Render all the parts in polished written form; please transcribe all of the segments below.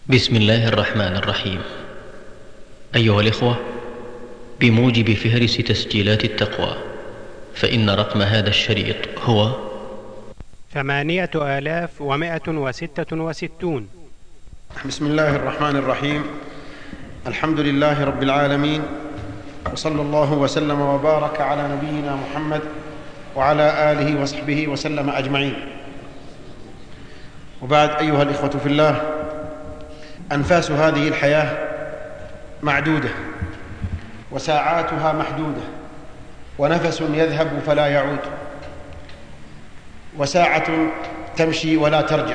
بسم الله الرحمن الرحيم. أيها الإخوة، بموجب فهرس تسجيلات التقوى، فإن رقم هذا الشريط هو 8166. بسم الله الرحمن الرحيم. الحمد لله رب العالمين، وصلى الله وسلم وبارك على نبينا محمد وعلى آله وصحبه وسلم أجمعين. وبعد، أيها الإخوة في الله، أنفاس هذه الحياة معدودة، وساعاتها محدودة، ونفس يذهب فلا يعود، وساعة تمشي ولا ترجع،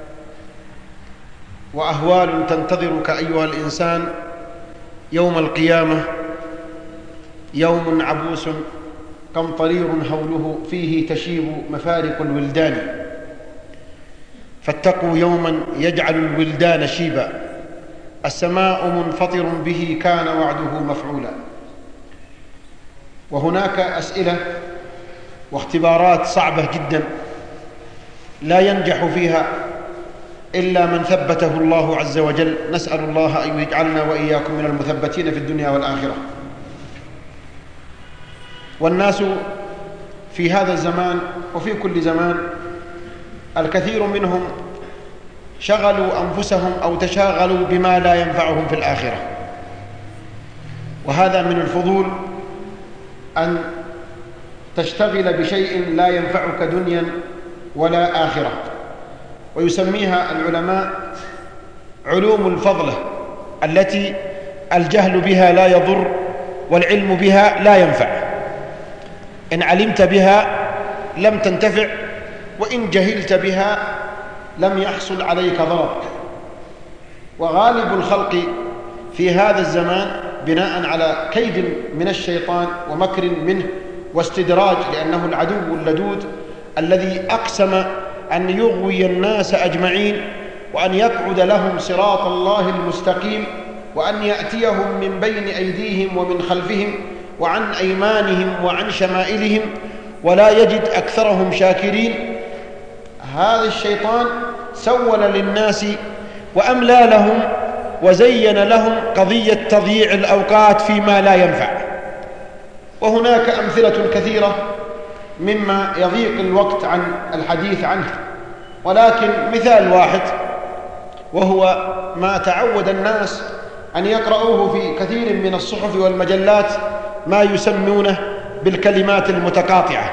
وأهوال تنتظرك أيها الإنسان يوم القيامة، يوم عبوس قمطرير هوله فيه تشيب مفارق الولدان، فاتقوا يوما يجعل الولدان شيبا، السماء منفطر به كان وعده مفعولا. وهناك أسئلة واختبارات صعبة جدا لا ينجح فيها إلا من ثبته الله عز وجل. نسأل الله أن يجعلنا وإياكم من المثبتين في الدنيا والآخرة. والناس في هذا الزمان وفي كل زمان الكثير منهم شغلوا أنفسهم أو تشاغلوا بما لا ينفعهم في الآخرة، وهذا من الفضول أن تشتغل بشيء لا ينفعك دنيا ولا آخرة، ويسميها العلماء علوم الفضلة، التي الجهل بها لا يضر والعلم بها لا ينفع. إن علمت بها لم تنتفع، وإن جهلت بها لم يحصل عليك ضرر. وغالب الخلق في هذا الزمان بناء على كيد من الشيطان ومكر منه واستدراج، لأنه العدو اللدود الذي أقسم أن يغوي الناس أجمعين، وأن يقعد لهم صراط الله المستقيم، وأن يأتيهم من بين أيديهم ومن خلفهم وعن أيمانهم وعن شمائلهم ولا يجد أكثرهم شاكرين. هذا الشيطان سول للناس وأملى لهم وزين لهم قضية تضييع الأوقات فيما لا ينفع. وهناك أمثلة كثيرة مما يضيق الوقت عن الحديث عنه، ولكن مثال واحد، وهو ما تعود الناس أن يقرؤوه في كثير من الصحف والمجلات، ما يسمونه بالكلمات المتقاطعة.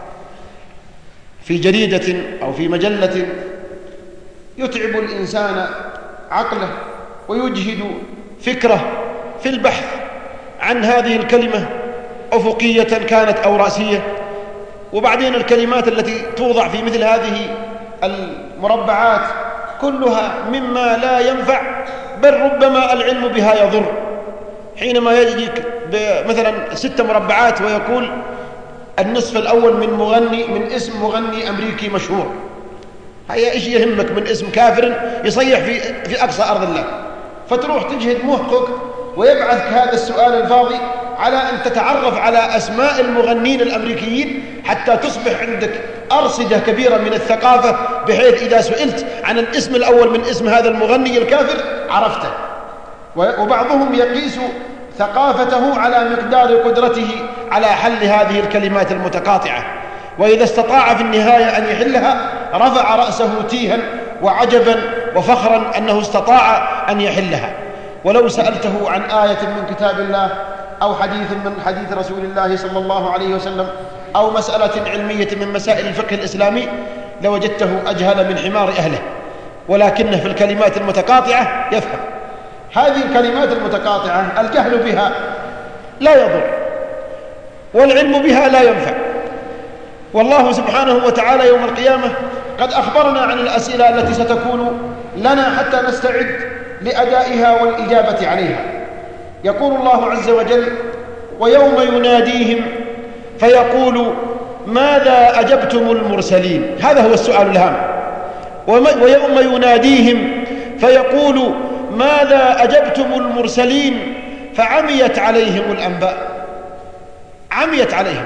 في جريدة أو في مجلة يتعب الإنسان عقله ويجهد فكره في البحث عن هذه الكلمة، أفقية كانت أو رأسية، وبعدين الكلمات التي توضع في مثل هذه المربعات كلها مما لا ينفع، بل ربما العلم بها يضر. حينما يجيك مثلا 6 مربعات ويقول النصف الأول من اسم مغني أمريكي مشهور، هيا إيش يهمك من اسم كافر يصيح في أقصى أرض الله؟ فتروح تجهد مخك ويبعثك هذا السؤال الفاضي على أن تتعرف على أسماء المغنين الأمريكيين، حتى تصبح عندك أرصدة كبيرة من الثقافة، بحيث إذا سئلت عن الاسم الأول من اسم هذا المغني الكافر عرفته. وبعضهم يقيس ثقافته على مقدار قدرته على حل هذه الكلمات المتقاطعة، وإذا استطاع في النهاية أن يحلها رفع رأسه تيها وعجبا وفخرا أنه استطاع أن يحلها. ولو سألته عن آية من كتاب الله أو حديث من حديث رسول الله صلى الله عليه وسلم أو مسألة علمية من مسائل الفقه الإسلامي لوجدته أجهل من حمار أهله، ولكنه في الكلمات المتقاطعة يفهم. هذه الكلمات المتقاطعة الجهل بها لا يضر والعلم بها لا ينفع. والله سبحانه وتعالى يوم القيامة قد أخبرنا عن الأسئلة التي ستكون لنا حتى نستعد لأدائها والإجابة عليها. يقول الله عز وجل: ويوم يناديهم فيقول ماذا أجبتم المرسلين. هذا هو السؤال الهام. ويوم يناديهم فيقول ماذا أجبتم المرسلين فعميت عليهم الأنباء. عميت عليهم،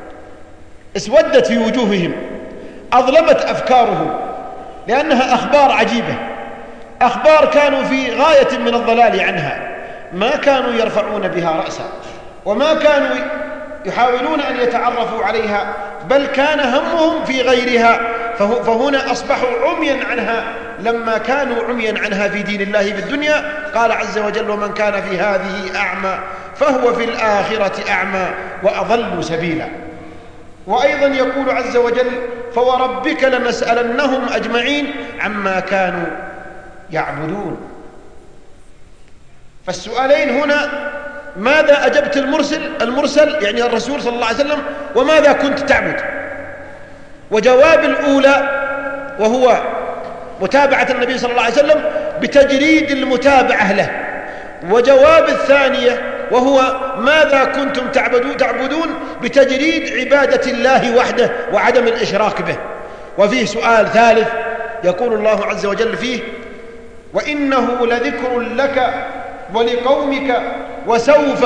اسودت في وجوههم، أظلمت أفكارهم، لأنها أخبار عجيبة أخبار كانوا في غاية من الضلال عنها، ما كانوا يرفعون بها رأسا، وما كانوا يحاولون أن يتعرفوا عليها، بل كان همهم في غيرها. فهنا أصبحوا عميا عنها لما كانوا عميا عنها في دين الله في الدنيا. قال عز وجل: ومن كان في هذه أعمى فهو في الآخرة أعمى وأضل سبيلا. وأيضا يقول عز وجل: فوربك لنسألنهم أجمعين عما كانوا يعبدون. فالسؤالين هنا: ماذا أجبت المرسل يعني الرسول صلى الله عليه وسلم، وماذا كنت تعبد؟ وجواب الأولى وهو متابعة النبي صلى الله عليه وسلم بتجريد المتابعة له، وجواب الثانية وهو ماذا كنتم تعبدون بتجريد عبادة الله وحده وعدم الإشراك به. وفيه سؤال ثالث يقول الله عز وجل فيه: وإنه لذكر لك ولقومك وسوف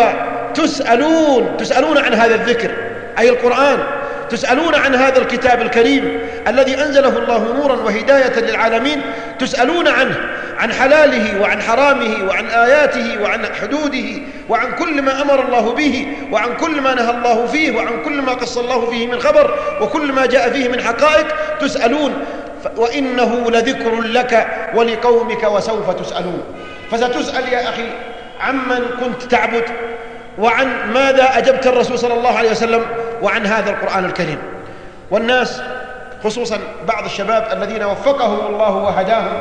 تسألون عن هذا الذكر، أي القرآن، تسألون عن هذا الكتاب الكريم الذي أنزله الله نورا وهداية للعالمين، تسألون عنه، عن حلاله وعن حرامه وعن آياته وعن حدوده وعن كل ما أمر الله به وعن كل ما نهى الله فيه وعن كل ما قص الله فيه من خبر وكل ما جاء فيه من حقائق تسألون. وإنه لذكر لك ولقومك وسوف تسألون. فستسأل يا أخي عمن كنت تعبد، وعن ماذا أجبت الرسول صلى الله عليه وسلم، وعن هذا القرآن الكريم. والناس خصوصا بعض الشباب الذين وفقهم الله وهداهم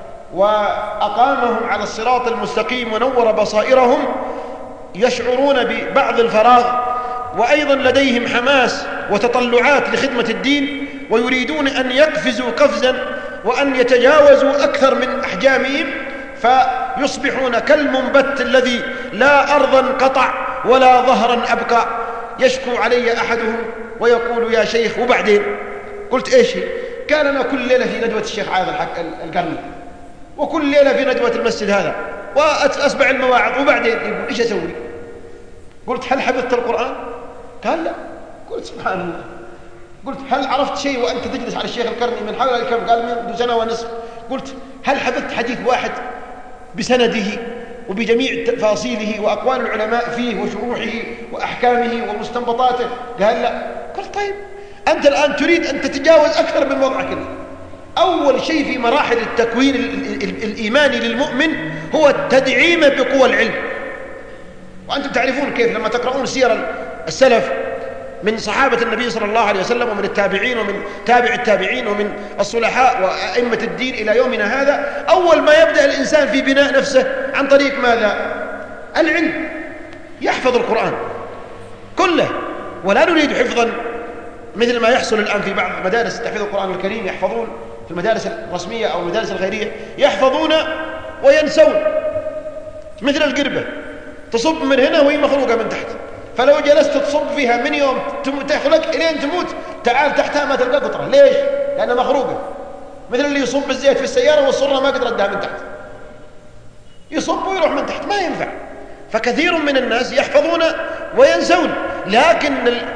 وأقامهم على الصراط المستقيم ونور بصائرهم يشعرون ببعض الفراغ، وأيضا لديهم حماس وتطلعات لخدمة الدين، ويريدون أن يقفزوا قفزا وأن يتجاوزوا أكثر من أحجامهم، فيصبحون كالمنبت الذي لا أرضا قطع ولا ظهرا أبقى. يشكو علي أحدهم ويقول: يا شيخ وبعدين؟ قلت: إيش هي؟ قال: أنا كل ليلة في ندوة الشيخ عاذ القرني، وكل ليلة في ندوة المسجد هذا، وأسمع المواعظ، وبعدين يقول: إيش أسوي؟ قلت: هل حفظت القرآن؟ قال: لا. قلت: سبحان الله. قلت: هل عرفت شيء وأنت تجلس على الشيخ القرني من حوالي كم؟ قال: منذ سنة ونصف. قلت: هل حفظت حديث واحد بسنده وبجميع تفاصيله وأقوال العلماء فيه وشروحه وأحكامه ومستنبطاته؟ قال: لا. قلت: طيب أنت الآن تريد أن تتجاوز أكثر من وضعك. أول شيء في مراحل التكوين الإيماني للمؤمن هو التدعيم بقوى العلم. وأنتم تعرفون كيف لما تقرؤون سير السلف من صحابة النبي صلى الله عليه وسلم ومن التابعين ومن تابع التابعين ومن الصلحاء وأئمة الدين إلى يومنا هذا، أول ما يبدأ الإنسان في بناء نفسه عن طريق ماذا؟ العلم. يحفظ القرآن كله، ولا نريد حفظا مثل ما يحصل الآن في بعض مدارس تحفيظ القرآن الكريم، يحفظون في المدارس الرسمية أو المدارس الغيرية، يحفظون وينسون مثل القربة، تصب من هنا وهي مخروقة من تحت، فلو جلست تصب فيها من يوم تخلق إلين تموت، تعال تحتها ما تلقى قطرة. ليش؟ لأنها مخروقة. مثل اللي يصب الزيت في السيارة والصرة ما قدر ردها من تحت، يصب ويروح من تحت، ما ينفع. فكثير من الناس يحفظون وينسون، لكن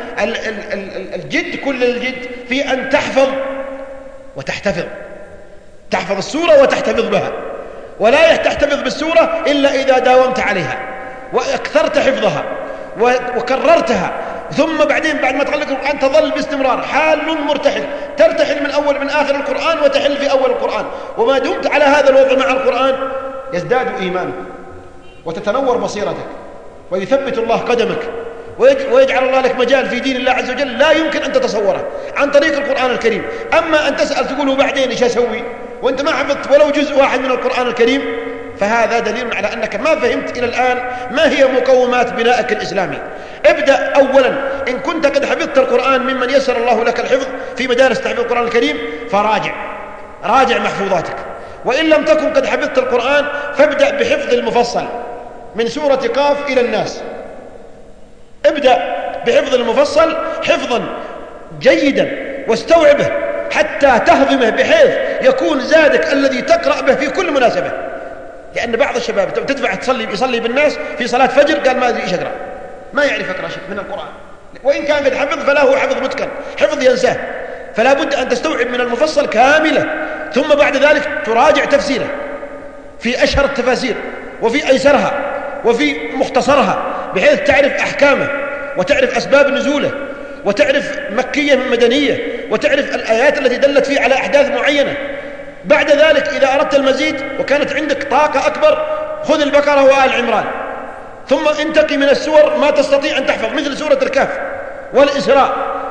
الجد، كل الجد في أن تحفظ وتحتفظ، تحفظ السورة وتحتفظ بها، ولا تحتفظ بالسورة إلا إذا داومت عليها وأكثرت حفظها وكررتها، ثم بعدين بعد ما تغلق القرآن تظل باستمرار حال مرتحل، ترتحل من آخر القرآن وتحل في أول القرآن. وما دمت على هذا الوضع مع القرآن يزداد إيمانك وتتنور بصيرتك ويثبت الله قدمك ويجعل الله لك مجال في دين الله عز وجل لا يمكن أن تتصوره عن طريق القرآن الكريم. أما أن تسأل تقوله بعدين إيش أسوي وأنت ما حفظت ولو جزء واحد من القرآن الكريم، فهذا دليل على أنك ما فهمت إلى الآن ما هي مقومات بنائك الإسلامي. ابدأ أولا، إن كنت قد حفظت القرآن ممن يسر الله لك الحفظ في مدارس تحفيظ القرآن الكريم راجع محفوظاتك، وإن لم تكن قد حفظت القرآن فابدأ بحفظ المفصل من سورة قاف إلى الناس. ابدأ بحفظ المفصل حفظا جيدا واستوعبه حتى تهضمه بحيث يكون زادك الذي تقرأ به في كل مناسبة. لأن بعض الشباب تدفع يصلي بالناس في صلاة فجر قال ما أدري إيش أقرأ، ما يعرف يقرأ شيء من القرآن، وإن كان قد حفظ فلا هو حفظ متقن، حفظ ينساه. فلا بد أن تستوعب من المفصل كاملة، ثم بعد ذلك تراجع تفسيره في أشهر التفاسير وفي أيسرها وفي مختصرها، بحيث تعرف أحكامه وتعرف أسباب نزوله وتعرف مكية من مدنية وتعرف الآيات التي دلت فيه على أحداث معينة. بعد ذلك إذا أردت المزيد وكانت عندك طاقة أكبر، خذ البقرة وآل عمران، ثم انتقي من السور ما تستطيع أن تحفظ، مثل سورة الكهف والإسراء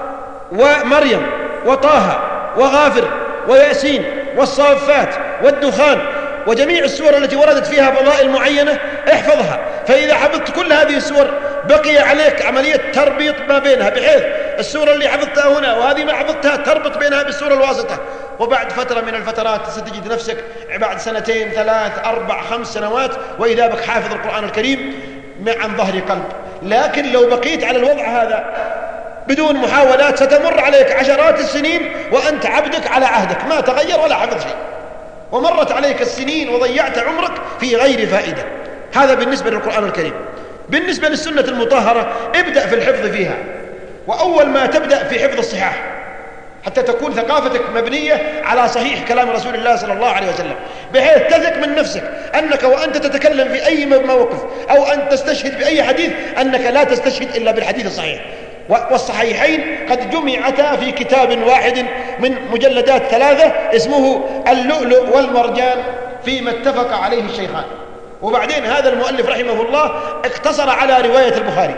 ومريم وطه وغافر وياسين والصافات والدخان، وجميع السور التي وردت فيها فضائل معينة احفظها. فإذا حفظت كل هذه السور بقي عليك عملية تربيط ما بينها، بحيث السورة اللي حفظتها هنا وهذه ما حفظتها تربط بينها بالسورة الواسطة. وبعد فترة من الفترات ستجد نفسك بعد 2 3 4 5 سنوات وإذا بك حافظ القرآن الكريم عن ظهر قلب. لكن لو بقيت على الوضع هذا بدون محاولات ستمر عليك عشرات السنين وأنت عبدك على عهدك، ما تغير ولا حفظ شيء، ومرت عليك السنين وضيعت عمرك في غير فائدة. هذا بالنسبة للقرآن الكريم. بالنسبة للسنة المطهرة ابدأ في الحفظ فيها، وأول ما تبدأ في حفظ الصحاح حتى تكون ثقافتك مبنية على صحيح كلام رسول الله صلى الله عليه وسلم، بحيث تثق من نفسك أنك وأنت تتكلم في أي موقف أو أن تستشهد بأي حديث أنك لا تستشهد إلا بالحديث الصحيح. والصحيحين قد جمعتا في كتاب واحد من مجلدات 3 اسمه اللؤلؤ والمرجان فيما اتفق عليه الشيخان. وبعدين هذا المؤلف رحمه الله اقتصر على رواية البخاري،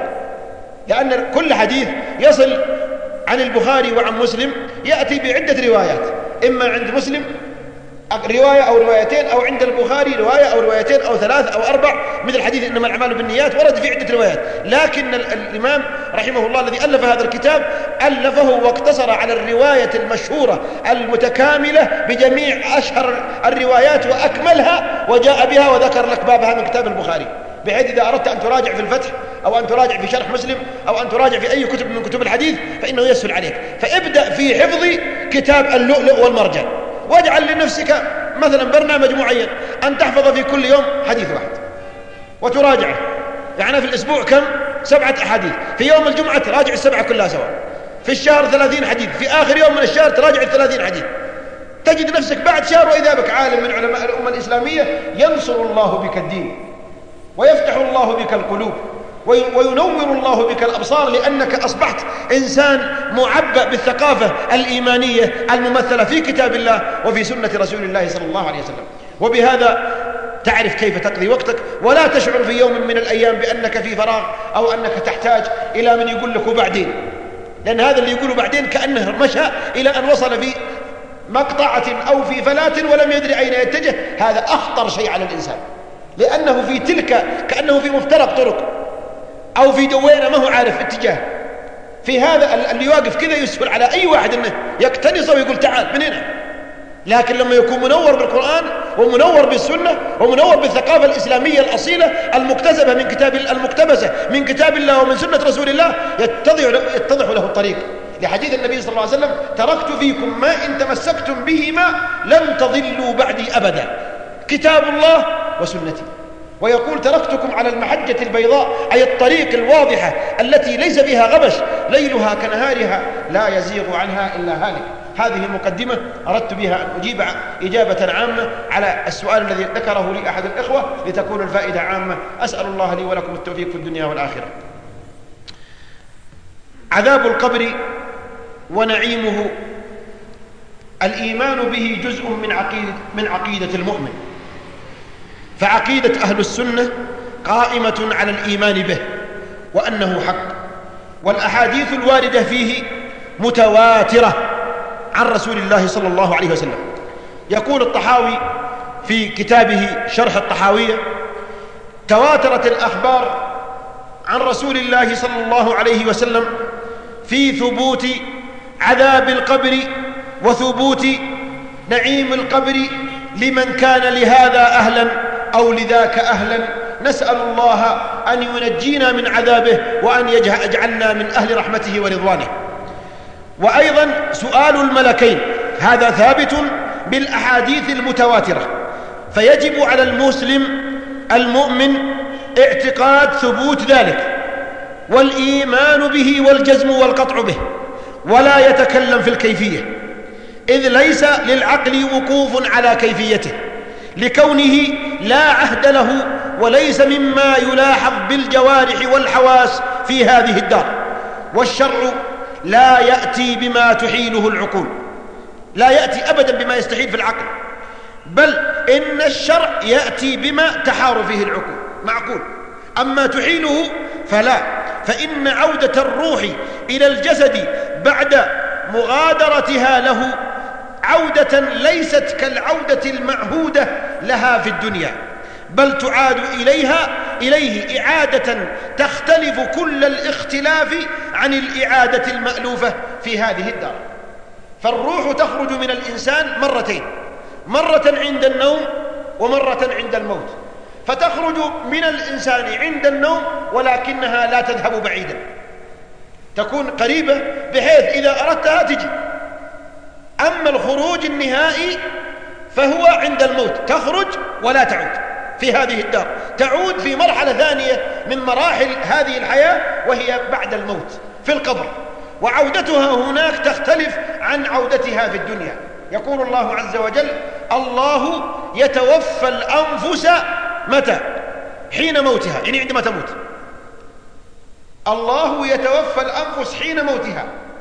لأن كل حديث يصل عن البخاري وعن مسلم يأتي بعدة روايات، إما عند مسلم رواية أو روايتين، أو عند البخاري رواية أو روايتين أو 3 أو 4، مثل حديث إنما الأعمال بالنيات ورد في عدة روايات. لكن الإمام رحمه الله الذي ألف هذا الكتاب ألفه واقتصر على الرواية المشهورة المتكاملة بجميع أشهر الروايات وأكملها، وجاء بها وذكر لك بابها من كتاب البخاري، بحيث إذا أردت أن تراجع في الفتح أو أن تراجع في شرح مسلم أو أن تراجع في أي كتب من كتب الحديث فإنه يسهل عليك. فابدأ في حفظ كتاب اللؤلؤ والمرجان، واجعل لنفسك مثلا برنامج معين أن تحفظ في كل يوم حديث واحد وتراجعه. يعني في الأسبوع كم؟ 7 أحاديث، في يوم الجمعة تراجع ال7 كلها سوا، في الشهر 30 حديث، في آخر يوم من الشهر تراجع 30 حديث. تجد نفسك بعد شهر وإذا بك عالم من علماء الأمة الإسلامية ينصر الله بك الدين ويفتح الله بك القلوب وينور الله بك الأبصار، لأنك أصبحت إنسان معبأ بالثقافة الإيمانية الممثلة في كتاب الله وفي سنة رسول الله صلى الله عليه وسلم. وبهذا تعرف كيف تقضي وقتك، ولا تشعر في يوم من الأيام بأنك في فراغ أو أنك تحتاج إلى من يقول لك وبعدين، لأن هذا اللي يقوله بعدين كأنه مشى إلى أن وصل في مقطعة أو في فلاة ولم يدري أين يتجه. هذا أخطر شيء على الإنسان، لأنه في تلك كأنه في مفترق طرق أو في دوينة ما هو عارف اتجاه. في هذا اللي واقف كذا يسهل على أي واحد أنه يقتنصه ويقول تعال من هنا. لكن لما يكون منور بالقرآن ومنور بالسنة ومنور بالثقافة الإسلامية الأصيلة المكتسبة من المقتبسة من كتاب الله ومن سنة رسول الله يتضح له الطريق. لحديث النبي صلى الله عليه وسلم تركت فيكم ما إن تمسكتم بهما لن تضلوا بعدي أبدا، كتاب الله وسنتي. ويقول تركتكم على المحجة البيضاء، أي الطريق الواضحة التي ليس فيها غبش، ليلها كنهارها لا يزيغ عنها إلا هالك. هذه مقدمة أردت بها أن أجيب إجابة عامة على السؤال الذي ذكره لي أحد الإخوة لتكون الفائدة عامة. أسأل الله لي ولكم التوفيق في الدنيا والآخرة. عذاب القبر ونعيمه الإيمان به جزء من عقيدة المؤمن، فعقيدة أهل السنة قائمة على الإيمان به وأنه حق، والأحاديث الواردة فيه متواترة عن رسول الله صلى الله عليه وسلم. يقول الطحاوي في كتابه شرح الطحاوية: تواترت الأخبار عن رسول الله صلى الله عليه وسلم في ثبوت عذاب القبر وثبوت نعيم القبر لمن كان لهذا أهلا أو لذاك أهلا. نسأل الله أن ينجينا من عذابه وأن يجعلنا من أهل رحمته ورضوانه. وأيضا سؤال الملكين هذا ثابت بالأحاديث المتواترة، فيجب على المسلم المؤمن اعتقاد ثبوت ذلك والإيمان به والجزم والقطع به، ولا يتكلم في الكيفية، إذ ليس للعقل وقوف على كيفيته، لكونه لا عهد له وليس مما يلاحظ بالجوارح والحواس في هذه الدار. والشرع لا يأتي بما تحيله العقول، لا يأتي أبدا بما يستحيل في العقل، بل إن الشرع يأتي بما تحار فيه العقول معقول، أما تحيله فلا. فإن عودة الروح إلى الجسد بعد مغادرتها له عودة ليست كالعودة المعهودة لها في الدنيا، بل تعاد إليه إعادة تختلف كل الاختلاف عن الإعادة المألوفة في هذه الدار. فالروح تخرج من الإنسان مرتين، مرة عند النوم ومرة عند الموت. فتخرج من الإنسان عند النوم ولكنها لا تذهب بعيدا، تكون قريبة بحيث إذا أردتها تجي. أما الخروج النهائي فهو عند الموت، تخرج ولا تعود في هذه الدار، تعود في مرحلة ثانية من مراحل هذه الحياة وهي بعد الموت في القبر، وعودتها هناك تختلف عن عودتها في الدنيا. يقول الله عز وجل: الله يتوفى الأنفس متى؟ حين موتها، يعني عندما تموت. الله يتوفى الأنفس حين موتها،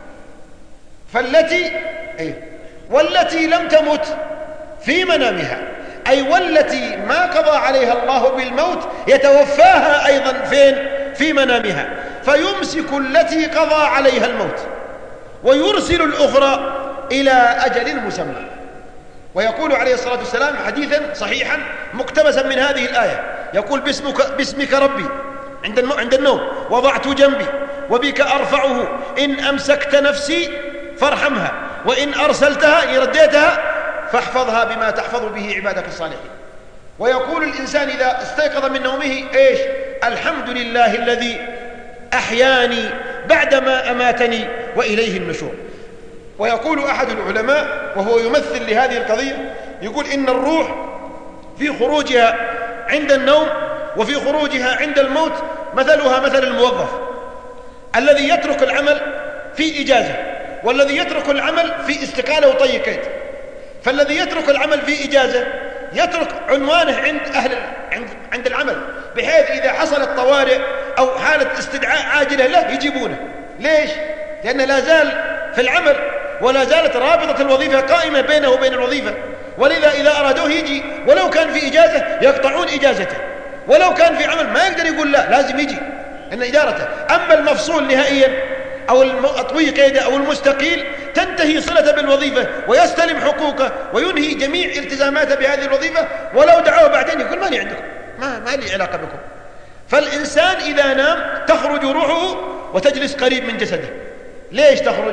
والتي لم تمت في منامها، أي والتي ما قضى عليها الله بالموت يتوفاها أيضا فين؟ في منامها، فيمسك التي قضى عليها الموت ويرسل الأخرى إلى أجل مسمى. ويقول عليه الصلاة والسلام حديثا صحيحا مقتبسا من هذه الآية، يقول: باسمك ربي عند النوم وضعت جنبي وبك أرفعه، إن أمسكت نفسي فارحمها، وإن أرسلتها رديتها فاحفظها بما تحفظ به عبادك الصالحين. ويقول الإنسان إذا استيقظ من نومه: إيش؟ الحمد لله الذي أحياني بعدما أماتني وإليه النشور. ويقول أحد العلماء وهو يمثل لهذه القضية، يقول: إن الروح في خروجها عند النوم وفي خروجها عند الموت مثلها مثل الموظف الذي يترك العمل في إجازة، والذي يترك العمل في استقالة وطي كيد. فالذي يترك العمل في إجازة يترك عنوانه عند العمل، بحيث إذا حصلت طوارئ أو حالة استدعاء عاجلة له يجيبونه. ليش؟ لأنه لا زال في العمل ولا زالت رابطة الوظيفة قائمة بينه وبين الوظيفة، ولذا إذا أرادوه يجي ولو كان في إجازة يقطعون إجازته، ولو كان في عمل ما يقدر يقول لا، لازم يجي إن إدارته. أما المفصول نهائيا أو الطوي قيده أو المستقيل تنتهي صلته بالوظيفة ويستلم حقوقه وينهي جميع التزاماته بهذه الوظيفة، ولو دعوه بعدين يقول: ماني عندكم، ما لي علاقة بكم. فالإنسان إذا نام تخرج روحه وتجلس قريب من جسده. ليش تخرج؟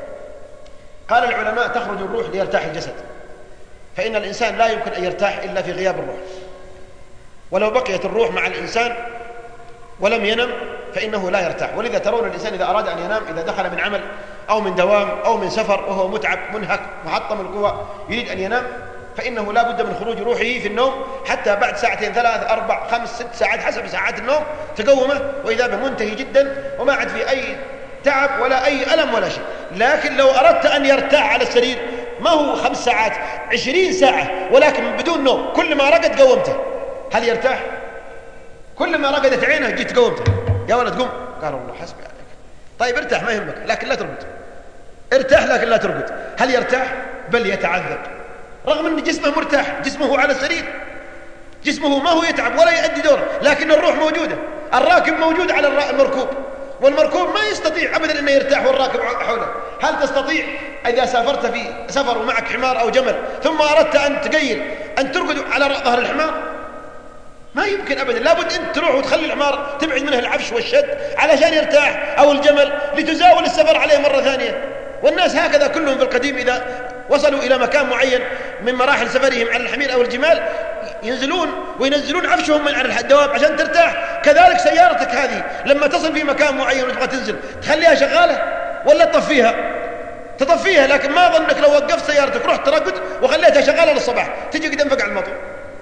قال العلماء: تخرج الروح ليرتاح الجسد، فإن الإنسان لا يمكن أن يرتاح إلا في غياب الروح. ولو بقيت الروح مع الإنسان ولم ينم فإنه لا يرتاح. ولذا ترون الإنسان إذا أراد أن ينام، إذا دخل من عمل أو من دوام أو من سفر وهو متعب منهك محطم القوى يريد أن ينام، فإنه لا بد من خروج روحه في النوم حتى بعد ساعتين 3 4 5 6 ساعات حسب ساعات النوم تقومه، وإذا بمنتهي جدا وما عاد في أي تعب ولا أي ألم ولا شيء. لكن لو أردت أن يرتاح على السرير ما هو 5 ساعات 20 ساعة ولكن بدون نوم، كل ما رقد قومته، هل يرتاح؟ كل ما رقدت عينه جيت قومته: يا ولد قم. قال: والله حسبي عليك. طيب ارتاح ما يهمك لكن لا ترقد، ارتاح لكن لا ترقد. هل يرتاح؟ بل يتعذب، رغم أن جسمه مرتاح، جسمه على السرير، جسمه ما هو يتعب ولا يؤدي دوره، لكن الروح موجودة. الراكب موجود على المركوب، والمركوب ما يستطيع أبدا أنه يرتاح والراكب حوله. هل تستطيع إذا سافرت في سفر ومعك حمار أو جمل ثم أردت أن تقيل أن ترقد على ظهر الحمار؟ ما يمكن أبدا. لابد أنت تروح وتخلي الحمار تبعد منه العفش والشد علشان يرتاح، أو الجمل لتزاول السفر عليه مرة ثانية. والناس هكذا كلهم في القديم إذا وصلوا إلى مكان معين من مراحل سفرهم على الحمير أو الجمال ينزلون وينزلون عفشهم من على الدواب عشان ترتاح. كذلك سيارتك هذه لما تصل في مكان معين وتبغى تنزل تخليها شغالة ولا تطفيها؟ تطفيها، لكن ما ظنك لو وقفت سيارتك رحت ترقد وخليتها شغالة للصباح تجي قدام فقع الموتور.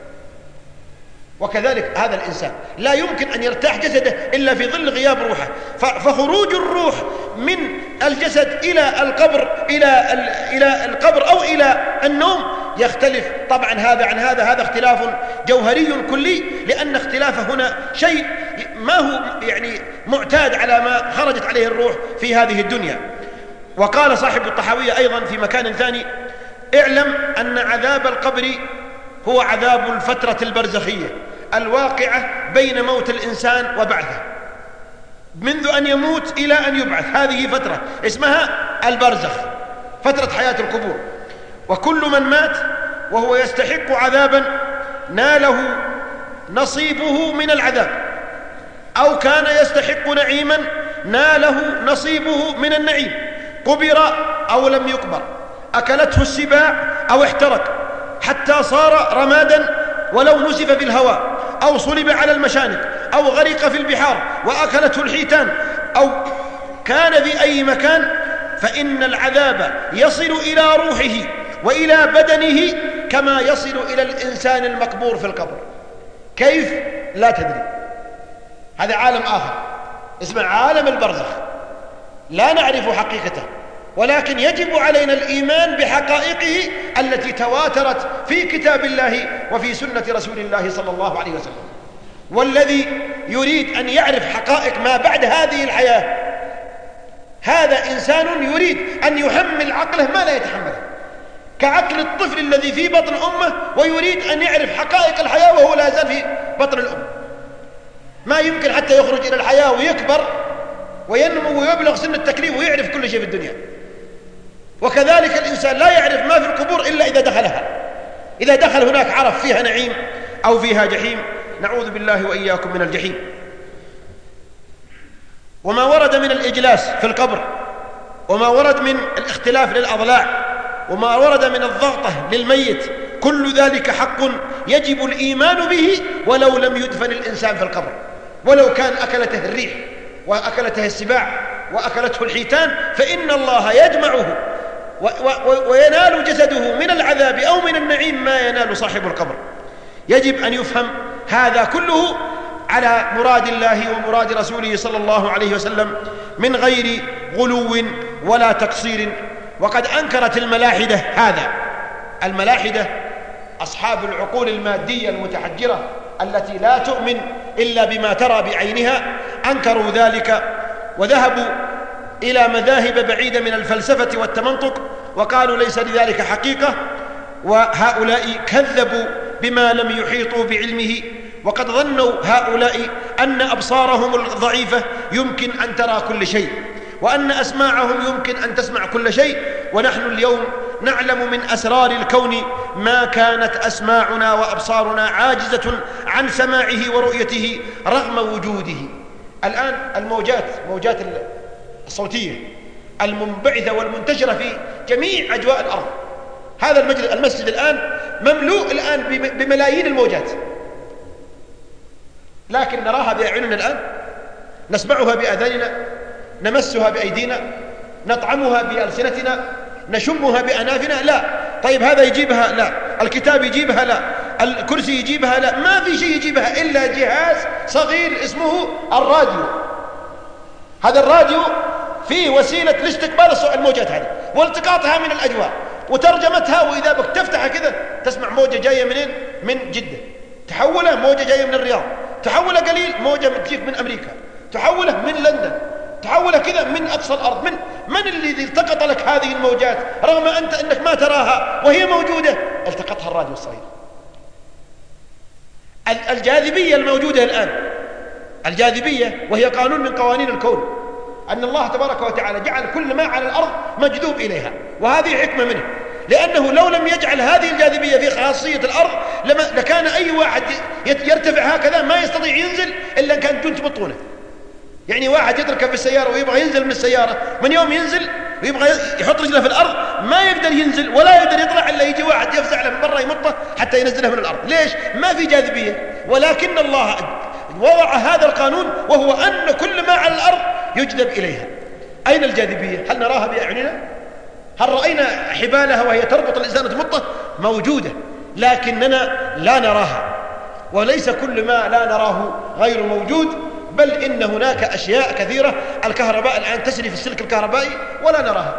وكذلك هذا الإنسان لا يمكن أن يرتاح جسده إلا في ظل غياب روحه. فخروج الروح من الجسد إلى القبر أو إلى النوم يختلف طبعا هذا عن هذا اختلاف جوهري كلي، لأن اختلافه هنا شيء ما هو يعني معتاد على ما خرجت عليه الروح في هذه الدنيا. وقال صاحب الطحاوية أيضا في مكان ثاني: اعلم أن عذاب القبر هو عذاب الفترة البرزخية الواقعة بين موت الإنسان وبعثه، منذ أن يموت إلى أن يبعث، هذه فترة اسمها البرزخ، فترة حياة القبور. وكل من مات وهو يستحق عذابا ناله نصيبه من العذاب، أو كان يستحق نعيما ناله نصيبه من النعيم، قبر أو لم يقبر، أكلته السباع أو احترق حتى صار رمادا ولو نسف في الهواء، أو صلب على المشانق، أو غرق في البحار وأكلته الحيتان، أو كان في أي مكان، فإن العذاب يصل إلى روحه وإلى بدنه كما يصل إلى الإنسان المقبور في القبر. كيف؟ لا تدري، هذا عالم آخر اسمه عالم البرزخ، لا نعرف حقيقته، ولكن يجب علينا الإيمان بحقائقه التي تواترت في كتاب الله وفي سنة رسول الله صلى الله عليه وسلم. والذي يريد أن يعرف حقائق ما بعد هذه الحياة هذا إنسان يريد أن يحمل عقله ما لا يتحمله، كعقل الطفل الذي في بطن أمه ويريد أن يعرف حقائق الحياة وهو لا زال في بطن الأم. ما يمكن حتى يخرج إلى الحياة ويكبر وينمو ويبلغ سن التكليف ويعرف كل شيء في الدنيا. وكذلك الإنسان لا يعرف ما في القبور إلا إذا دخلها، إذا دخل هناك عرف فيها نعيم أو فيها جحيم، نعوذ بالله وإياكم من الجحيم. وما ورد من الإجلاس في القبر، وما ورد من الاختلاف للأضلاع، وما ورد من الضغطة للميت، كل ذلك حق يجب الإيمان به ولو لم يدفن الإنسان في القبر، ولو كان أكلته الريح وأكلته السباع وأكلته الحيتان، فإن الله يجمعه وينال جسده من العذاب أو من النعيم ما ينال صاحب القبر. يجب أن يفهم هذا كله على مراد الله ومراد رسوله صلى الله عليه وسلم من غير غلو ولا تقصير. وقد أنكرت الملاحدة هذا، الملاحدة أصحاب العقول المادية المتحجرة التي لا تؤمن إلا بما ترى بعينها، أنكروا ذلك وذهبوا إلى مذاهب بعيدة من الفلسفة والتمنطق، وقالوا ليس لذلك حقيقة، وهؤلاء كذبوا بما لم يحيطوا بعلمه. وقد ظنوا هؤلاء أن أبصارهم الضعيفة يمكن أن ترى كل شيء، وأن أسماعهم يمكن أن تسمع كل شيء، ونحن اليوم نعلم من أسرار الكون ما كانت أسماعنا وأبصارنا عاجزة عن سماعه ورؤيته رغم وجوده. الآن موجات الصوتية المنبعثة والمنتشرة في جميع أجواء الأرض، هذا المسجد الآن مملوء الآن بملايين الموجات، لكن نراها بأعيننا الآن، نسمعها بآذاننا، نمسها بأيدينا، نطعمها بألسنتنا، نشمها بأنافنا. لا. طيب هذا يجيبها؟ لا. الكتاب يجيبها؟ لا. الكرسي يجيبها؟ لا. ما في شيء يجيبها إلا جهاز صغير اسمه الراديو. هذا الراديو فيه وسيلة لاستقبال الموجات هذه والتقاطها من الأجواء وترجمتها، وإذا بك تفتح كذا تسمع موجة جاية منين؟ من جدة، تحولها موجة جاية من الرياض، تحولها قليل موجة تجيك من أمريكا، تحولها من لندن، تحولها كذا من أقصى الأرض. من الذي التقط لك هذه الموجات رغم أنك ما تراها وهي موجودة؟ التقطها الراديو الصغير. الجاذبية الموجودة الآن، الجاذبية وهي قانون من قوانين الكون، أن الله تبارك وتعالى جعل كل ما على الأرض مجذوب إليها، وهذه حكمة منه، لأنه لو لم يجعل هذه الجاذبية في خاصية الأرض لكان أي واحد يرتفع هكذا ما يستطيع ينزل إلا إن كانت تبطونه. يعني واحد يتركب في السيارة ويبغى ينزل من السيارة، من يوم ينزل ويبغى يحط رجله في الأرض ما يقدر ينزل ولا يقدر يطلع إلا يجي واحد يفزع له من برا يمطه حتى ينزله من الأرض. ليش؟ ما في جاذبية. ولكن الله وضع هذا القانون، وهو أن كل ما على الأرض يجذب إليها. أين الجاذبية؟ هل نراها بأعيننا؟ هل رأينا حبالها وهي تربط الإنسان تمطه؟ موجودة، لكننا لا نراها. وليس كل ما لا نراه غير موجود، بل إن هناك أشياء كثيرة. الكهرباء الآن تسري في السلك الكهربائي ولا نراها،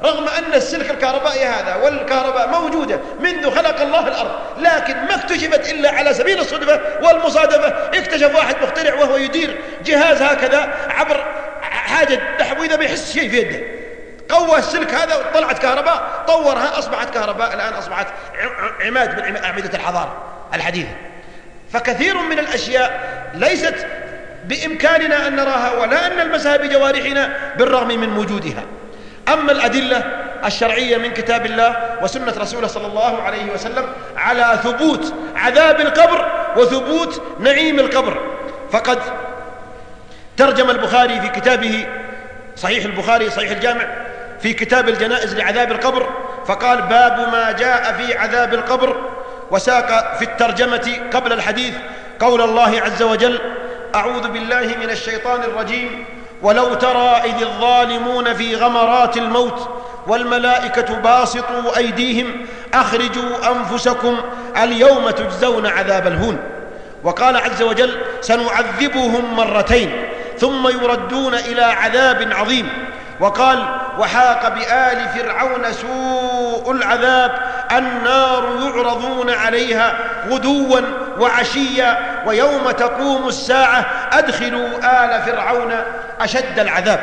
رغم أن السلك الكهربائي هذا والكهرباء موجودة منذ خلق الله الأرض، لكن ما اكتشفت إلا على سبيل الصدفة والمصادفة. اكتشف واحد مخترع وهو يدير جهاز هكذا عبر حاجة تحويذة بيحس شيء في يده، قوى السلك هذا وطلعت كهرباء، طورها أصبحت كهرباء، الآن أصبحت عماد من أعمدة الحضارة الحديثة. فكثير من الأشياء ليست بإمكاننا أن نراها ولا أن نلمسها بجوارحنا بالرغم من وجودها. أما الأدلة الشرعية من كتاب الله وسنة رسوله صلى الله عليه وسلم على ثبوت عذاب القبر وثبوت نعيم القبر، فقد ترجم البخاري في كتابه صحيح البخاري صحيح الجامع في كتاب الجنائز لعذاب القبر، فقال: باب ما جاء في عذاب القبر، وساق في الترجمة قبل الحديث قول الله عز وجل: أعوذ بالله من الشيطان الرجيم، ولو ترى إذ الظالمون في غمرات الموت والملائكة باسطوا أيديهم أخرجوا أنفسكم اليوم تجزون عذاب الهون. وقال عز وجل: سنعذبهم مرتين ثم يردون إلى عذاب عظيم. وقال: وحاق بآل فرعون سوء العذاب، النار يعرضون عليها غدوا وعشيا ويوم تقوم الساعة أدخلوا آل فرعون أشد العذاب.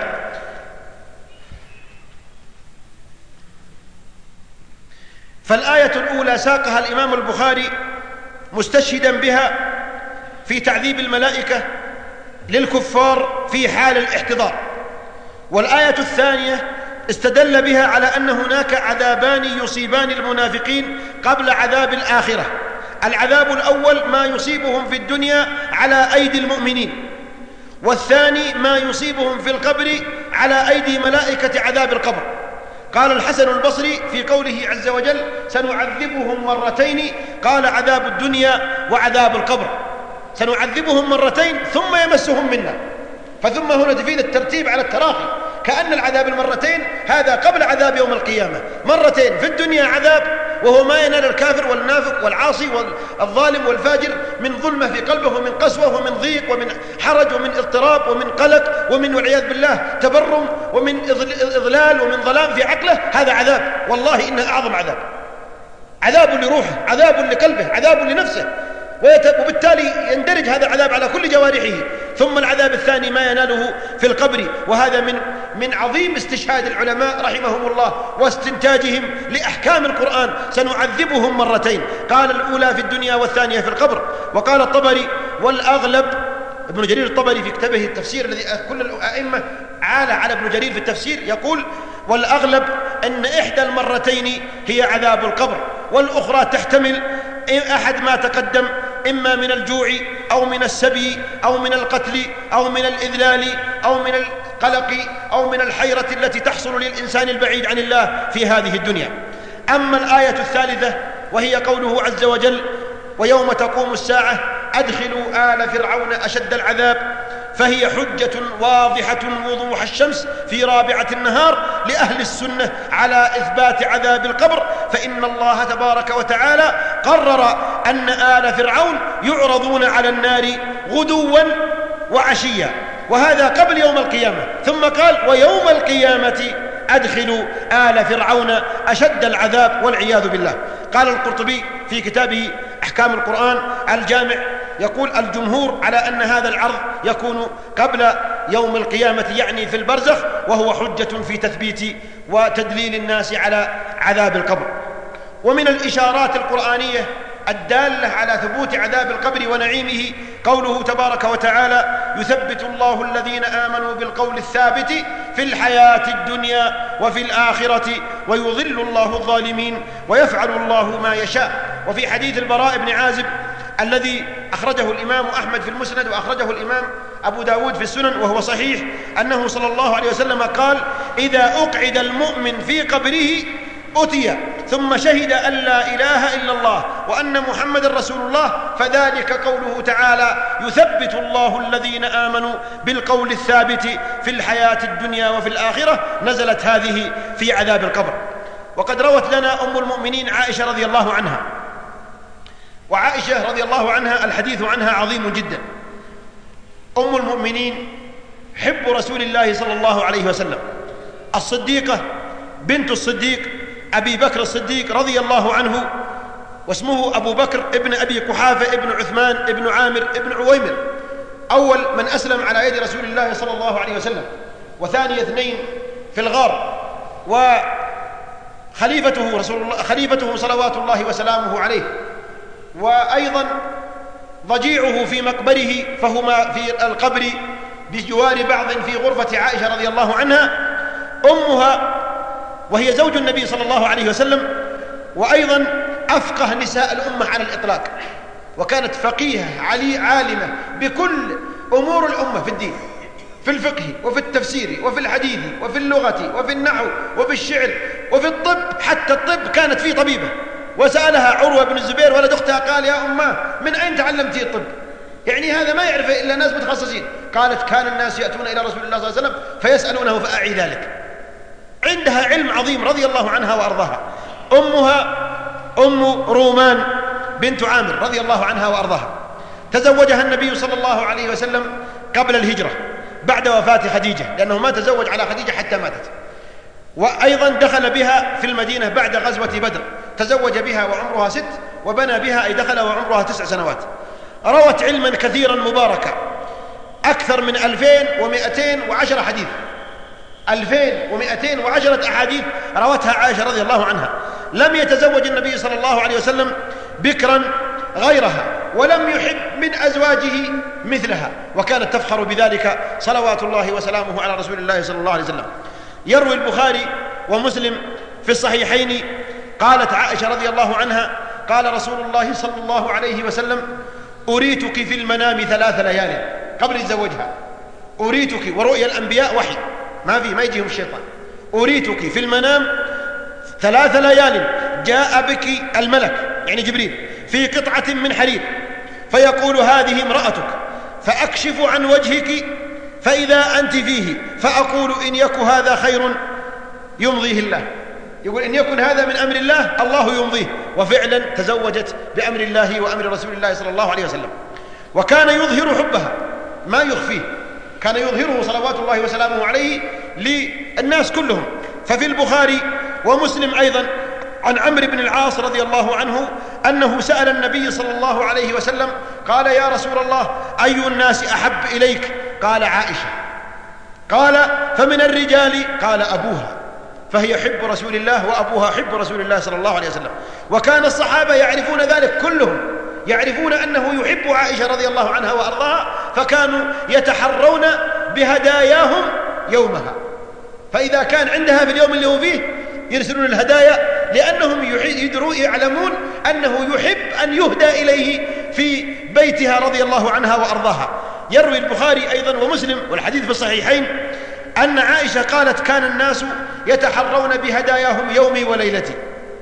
فالآية الأولى ساقها الإمام البخاري مستشهدا بها في تعذيب الملائكة للكفار في حال الاحتضار، والآية الثانية استدل بها على أن هناك عذابان يصيبان المنافقين قبل عذاب الآخرة. العذاب الأول ما يصيبهم في الدنيا على أيدي المؤمنين، والثاني ما يصيبهم في القبر على أيدي ملائكة عذاب القبر. قال الحسن البصري في قوله عز وجل: سنعذبهم مرتين، قال: عذاب الدنيا وعذاب القبر، سنعذبهم مرتين ثم يمسهم منا. فثم هنا تفيد الترتيب على التراخي، كأن العذاب المرتين هذا قبل عذاب يوم القيامة، مرتين في الدنيا عذاب وهو ما ينال الكافر والنافق والعاصي والظالم والفاجر من ظلمة في قلبه ومن قسوة ومن ضيق ومن حرج ومن اضطراب ومن قلق ومن والعياذ بالله تبرم ومن إضلال ومن ظلام في عقله. هذا عذاب، والله إنه أعظم عذاب، عذاب لروحه، عذاب لقلبه، عذاب لنفسه، وبالتالي يندرج هذا العذاب على كل جوارحه. ثم العذاب الثاني ما يناله في القبر، وهذا من عظيم استشهاد العلماء رحمهم الله واستنتاجهم لأحكام القرآن: سنعذبهم مرتين، قال الأولى في الدنيا والثانية في القبر. وقال الطبري والأغلب، ابن جرير الطبري في كتابه التفسير الذي كل الأئمة عال على ابن جرير في التفسير، يقول: والأغلب أن إحدى المرتين هي عذاب القبر، والأخرى تحتمل أحد ما تقدم، إما من الجوع أو من السبي أو من القتل أو من الإذلال أو من القلق أو من الحيرة التي تحصل للإنسان البعيد عن الله في هذه الدنيا. أما الآية الثالثة وهي قوله عز وجل: ويوم تقوم الساعة أدخلوا آل فرعون أشد العذاب، فهي حجة واضحة وضوح الشمس في رابعة النهار لأهل السنة على إثبات عذاب القبر، فإن الله تبارك وتعالى قرر أن آل فرعون يعرضون على النار غدوا وعشيا، وهذا قبل يوم القيامة. ثم قال: ويوم القيامة أدخلوا آل فرعون أشد العذاب والعياذ بالله. قال القرطبي في كتابه أحكام القرآن الجامع، يقول: الجمهور على أن هذا العرض يكون قبل يوم القيامة، يعني في البرزخ، وهو حجة في تثبيت وتدليل الناس على عذاب القبر. ومن الإشارات القرآنية الدالة على ثبوت عذاب القبر ونعيمه قوله تبارك وتعالى: يثبت الله الذين آمنوا بالقول الثابت في الحياة الدنيا وفي الآخرة ويضل الله الظالمين ويفعل الله ما يشاء. وفي حديث البراء بن عازب الذي أخرجه الإمام أحمد في المسند وأخرجه الإمام أبو داود في السنن وهو صحيح، أنه صلى الله عليه وسلم قال: إذا أقعد المؤمن في قبره أتي ثم شهد أن لا إله إلا الله وأن محمد رسول الله، فذلك قوله تعالى: يثبت الله الذين آمنوا بالقول الثابت في الحياة الدنيا وفي الآخرة. نزلت هذه في عذاب القبر. وقد روت لنا أم المؤمنين عائشة رضي الله عنها، وعائشة رضي الله عنها الحديث عنها عظيم جدا. أم المؤمنين حب رسول الله صلى الله عليه وسلم، الصديقة بنت الصديق أبي بكر الصديق رضي الله عنه، واسمه أبو بكر ابن أبي قحافة ابن عثمان ابن عامر ابن عويمر، أول من أسلم على يد رسول الله صلى الله عليه وسلم، وثاني اثنين في الغار، وخليفته رسول الله خليفته صلوات الله وسلامه عليه، وأيضا ضجيعه في مقبره، فهما في القبر بجوار بعض في غرفة عائشة رضي الله عنها، أمها وهي زوج النبي صلى الله عليه وسلم، وأيضا أفقه نساء الأمة على الإطلاق، وكانت فقيهة عالمة بكل أمور الأمة في الدين، في الفقه وفي التفسير وفي الحديث وفي اللغة وفي النحو وفي الشعر وفي الطب، حتى الطب كانت فيه طبيبة. وسألها عروة بن الزبير ولد أختها قال: يا أماه من أين تعلمتي الطب؟ يعني هذا ما يعرفه إلا ناس متخصصين. قالت: كان الناس يأتون إلى رسول الله صلى الله عليه وسلم فيسألونه فأعي ذلك. عندها علم عظيم رضي الله عنها وأرضاها. أمها أم رومان بنت عامر رضي الله عنها وأرضاها، تزوجها النبي صلى الله عليه وسلم قبل الهجرة بعد وفاة خديجة، لأنه ما تزوج على خديجة حتى ماتت. وأيضا دخل بها في المدينة بعد غزوة بدر، تزوج بها وعمرها 6، وبنى بها أي دخل وعمرها 9 سنوات. روت علما كثيرا مباركا، أكثر من 2210 حديث، 2210 أحاديث روتها عائشة رضي الله عنها. لم يتزوج النبي صلى الله عليه وسلم بكرا غيرها، ولم يحب من أزواجه مثلها، وكانت تفخر بذلك صلوات الله وسلامه على رسول الله صلى الله عليه وسلم. يروي البخاري ومسلم في الصحيحين قالت عائشة رضي الله عنها: قال رسول الله صلى الله عليه وسلم: أريتك في المنام 3 ليال قبل تزوجها. أريتك، ورؤيا الأنبياء وحي، ما يجيهم الشيطان. أريتك في المنام 3 ليال جاء بك الملك يعني جبريل في قطعة من حرير، فيقول: هذه امرأتك، فأكشف عن وجهك فإذا أنت فيه، فأقول: إن يك هذا خير يمضيه الله. يقول: إن يكن هذا من أمر الله الله يمضيه. وفعلا تزوجت بأمر الله وأمر رسول الله صلى الله عليه وسلم. وكان يظهر حبها ما يخفيه، كان يظهره صلوات الله وسلامه عليه للناس كلهم. ففي البخاري ومسلم أيضا عن عمرو بن العاص رضي الله عنه أنه سأل النبي صلى الله عليه وسلم قال: يا رسول الله أي الناس أحب إليك؟ قال: عائشة. قال: فمن الرجال؟ قال: أبوها، فهي حب رسول الله وأبوها حب رسول الله صلى الله عليه وسلم. وكان الصحابة يعرفون ذلك كلهم، يعرفون أنه يحب عائشة رضي الله عنها وأرضاها، فكانوا يتحرون بهداياهم يومها. فإذا كان عندها في اليوم اللي هو فيه يرسلون الهدايا، لأنهم يعلمون أنه يحب أن يهدى إليه في بيتها رضي الله عنها وأرضاها. يروي البخاري أيضا ومسلم والحديث في الصحيحين أن عائشة قالت: كان الناس يتحرون بهداياهم يومي وليلتي،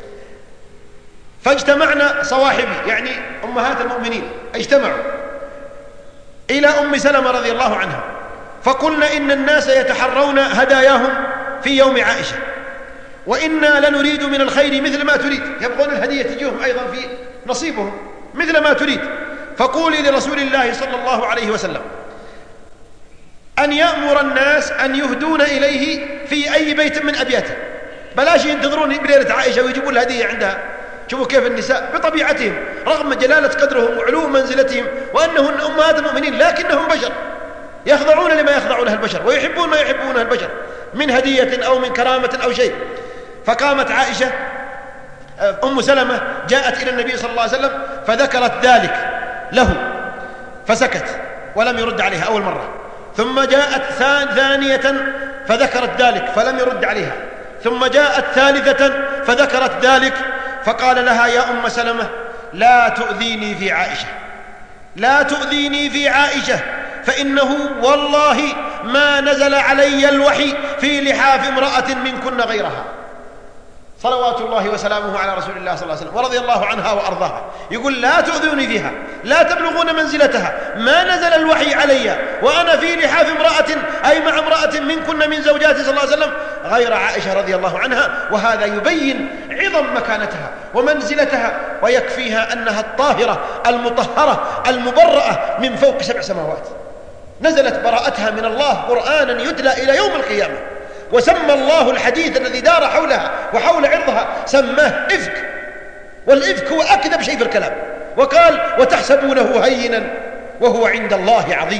فاجتمعنا صواحبي يعني أمهات المؤمنين اجتمعوا إلى أم سلمة رضي الله عنها، فقلنا: إن الناس يتحرون هداياهم في يوم عائشة، وإنا لنريد من الخير مثل ما تريد، يبغون الهدية تجيهم أيضا في نصيبهم مثل ما تريد. فقولي لرسول الله صلى الله عليه وسلم أن يأمر الناس أن يهدون إليه في أي بيت من أبياته، بلاش ينتظرون بليلة عائشة ويجيبون الهدية عندها. شوفوا كيف النساء بطبيعتهم رغم جلالة قدرهم وعلو منزلتهم وأنهن أمهات المؤمنين، لكنهم بشر يخضعون لما يخضع له البشر ويحبون ما يحبونه البشر من هدية أو من كرامة أو شيء. فقامت عائشة أم سلمة جاءت إلى النبي صلى الله عليه وسلم فذكرت ذلك له فسكت ولم يرد عليها أول مرة، ثم جاءت ثانية فذكرت ذلك فلم يرد عليها، ثم جاءت ثالثة فذكرت ذلك، فقال لها: يا أم سلمة لا تؤذيني في عائشة، لا تؤذيني في عائشة، فإنه والله ما نزل علي الوحي في لحاف امرأة منكن غيرها. صلوات الله وسلامه على رسول الله صلى الله عليه وسلم ورضي الله عنها وأرضاها. يقول: لا تؤذوني فيها، لا تبلغون منزلتها، ما نزل الوحي علي وأنا في لحاف امرأة أي مع امرأة منكن من زوجاتي صلى الله عليه وسلم غير عائشة رضي الله عنها. وهذا يبين عظم مكانتها ومنزلتها، ويكفيها أنها الطاهرة المطهرة المبرأة من فوق 7 سماوات، نزلت براءتها من الله قرآنا يتلى إلى يوم القيامة. وسمى الله الحديث الذي دار حولها وحول عرضها سماه إفك، والإفك هو أكذب شيء في الكلام، وقال وتحسبونه هينا وهو عند الله عظيم،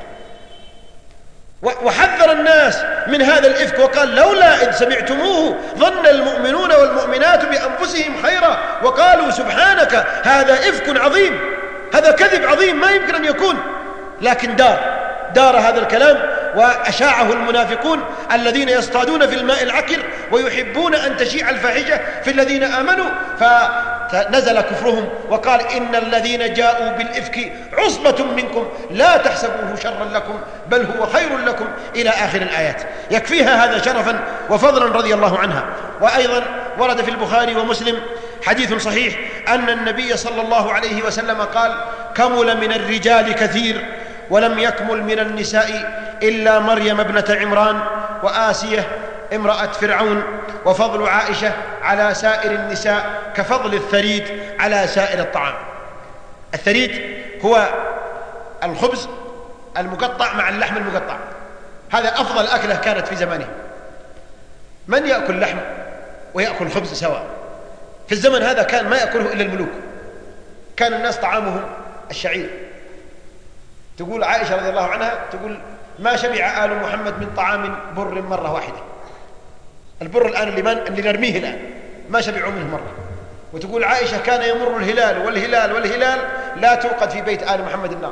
وحذر الناس من هذا الإفك وقال لولا إذ سمعتموه ظن المؤمنون والمؤمنات بأنفسهم خيرا وقالوا سبحانك هذا إفك عظيم، هذا كذب عظيم ما يمكن أن يكون، لكن دار هذا الكلام وأشاعه المنافقون الذين يصطادون في الماء العكر ويحبون أن تشيع الفاحشة في الذين آمنوا، فنزل كفرهم وقال إن الذين جاءوا بالإفك عصبة منكم لا تحسبوه شرا لكم بل هو خير لكم إلى آخر الآيات. يكفيها هذا شرفا وفضلا رضي الله عنها. وأيضا ورد في البخاري ومسلم حديث صحيح أن النبي صلى الله عليه وسلم قال كمل من الرجال كثير ولم يكمل من النساء إلا مريم ابنة عمران وآسية امرأة فرعون، وفضل عائشة على سائر النساء كفضل الثريد على سائر الطعام. الثريد هو الخبز المقطع مع اللحم المقطع، هذا أفضل أكلة كانت في زمانه. من يأكل لحم ويأكل خبز سواء؟ في الزمن هذا كان ما يأكله إلا الملوك، كان الناس طعامهم الشعير. تقول عائشة رضي الله عنها تقول ما شبع آل محمد من طعام بر مرة واحدة. البر الآن اللي نرميه الآن ما شبعوا منه مرة. وتقول عائشة كان يمر الهلال والهلال والهلال لا توقد في بيت آل محمد النار.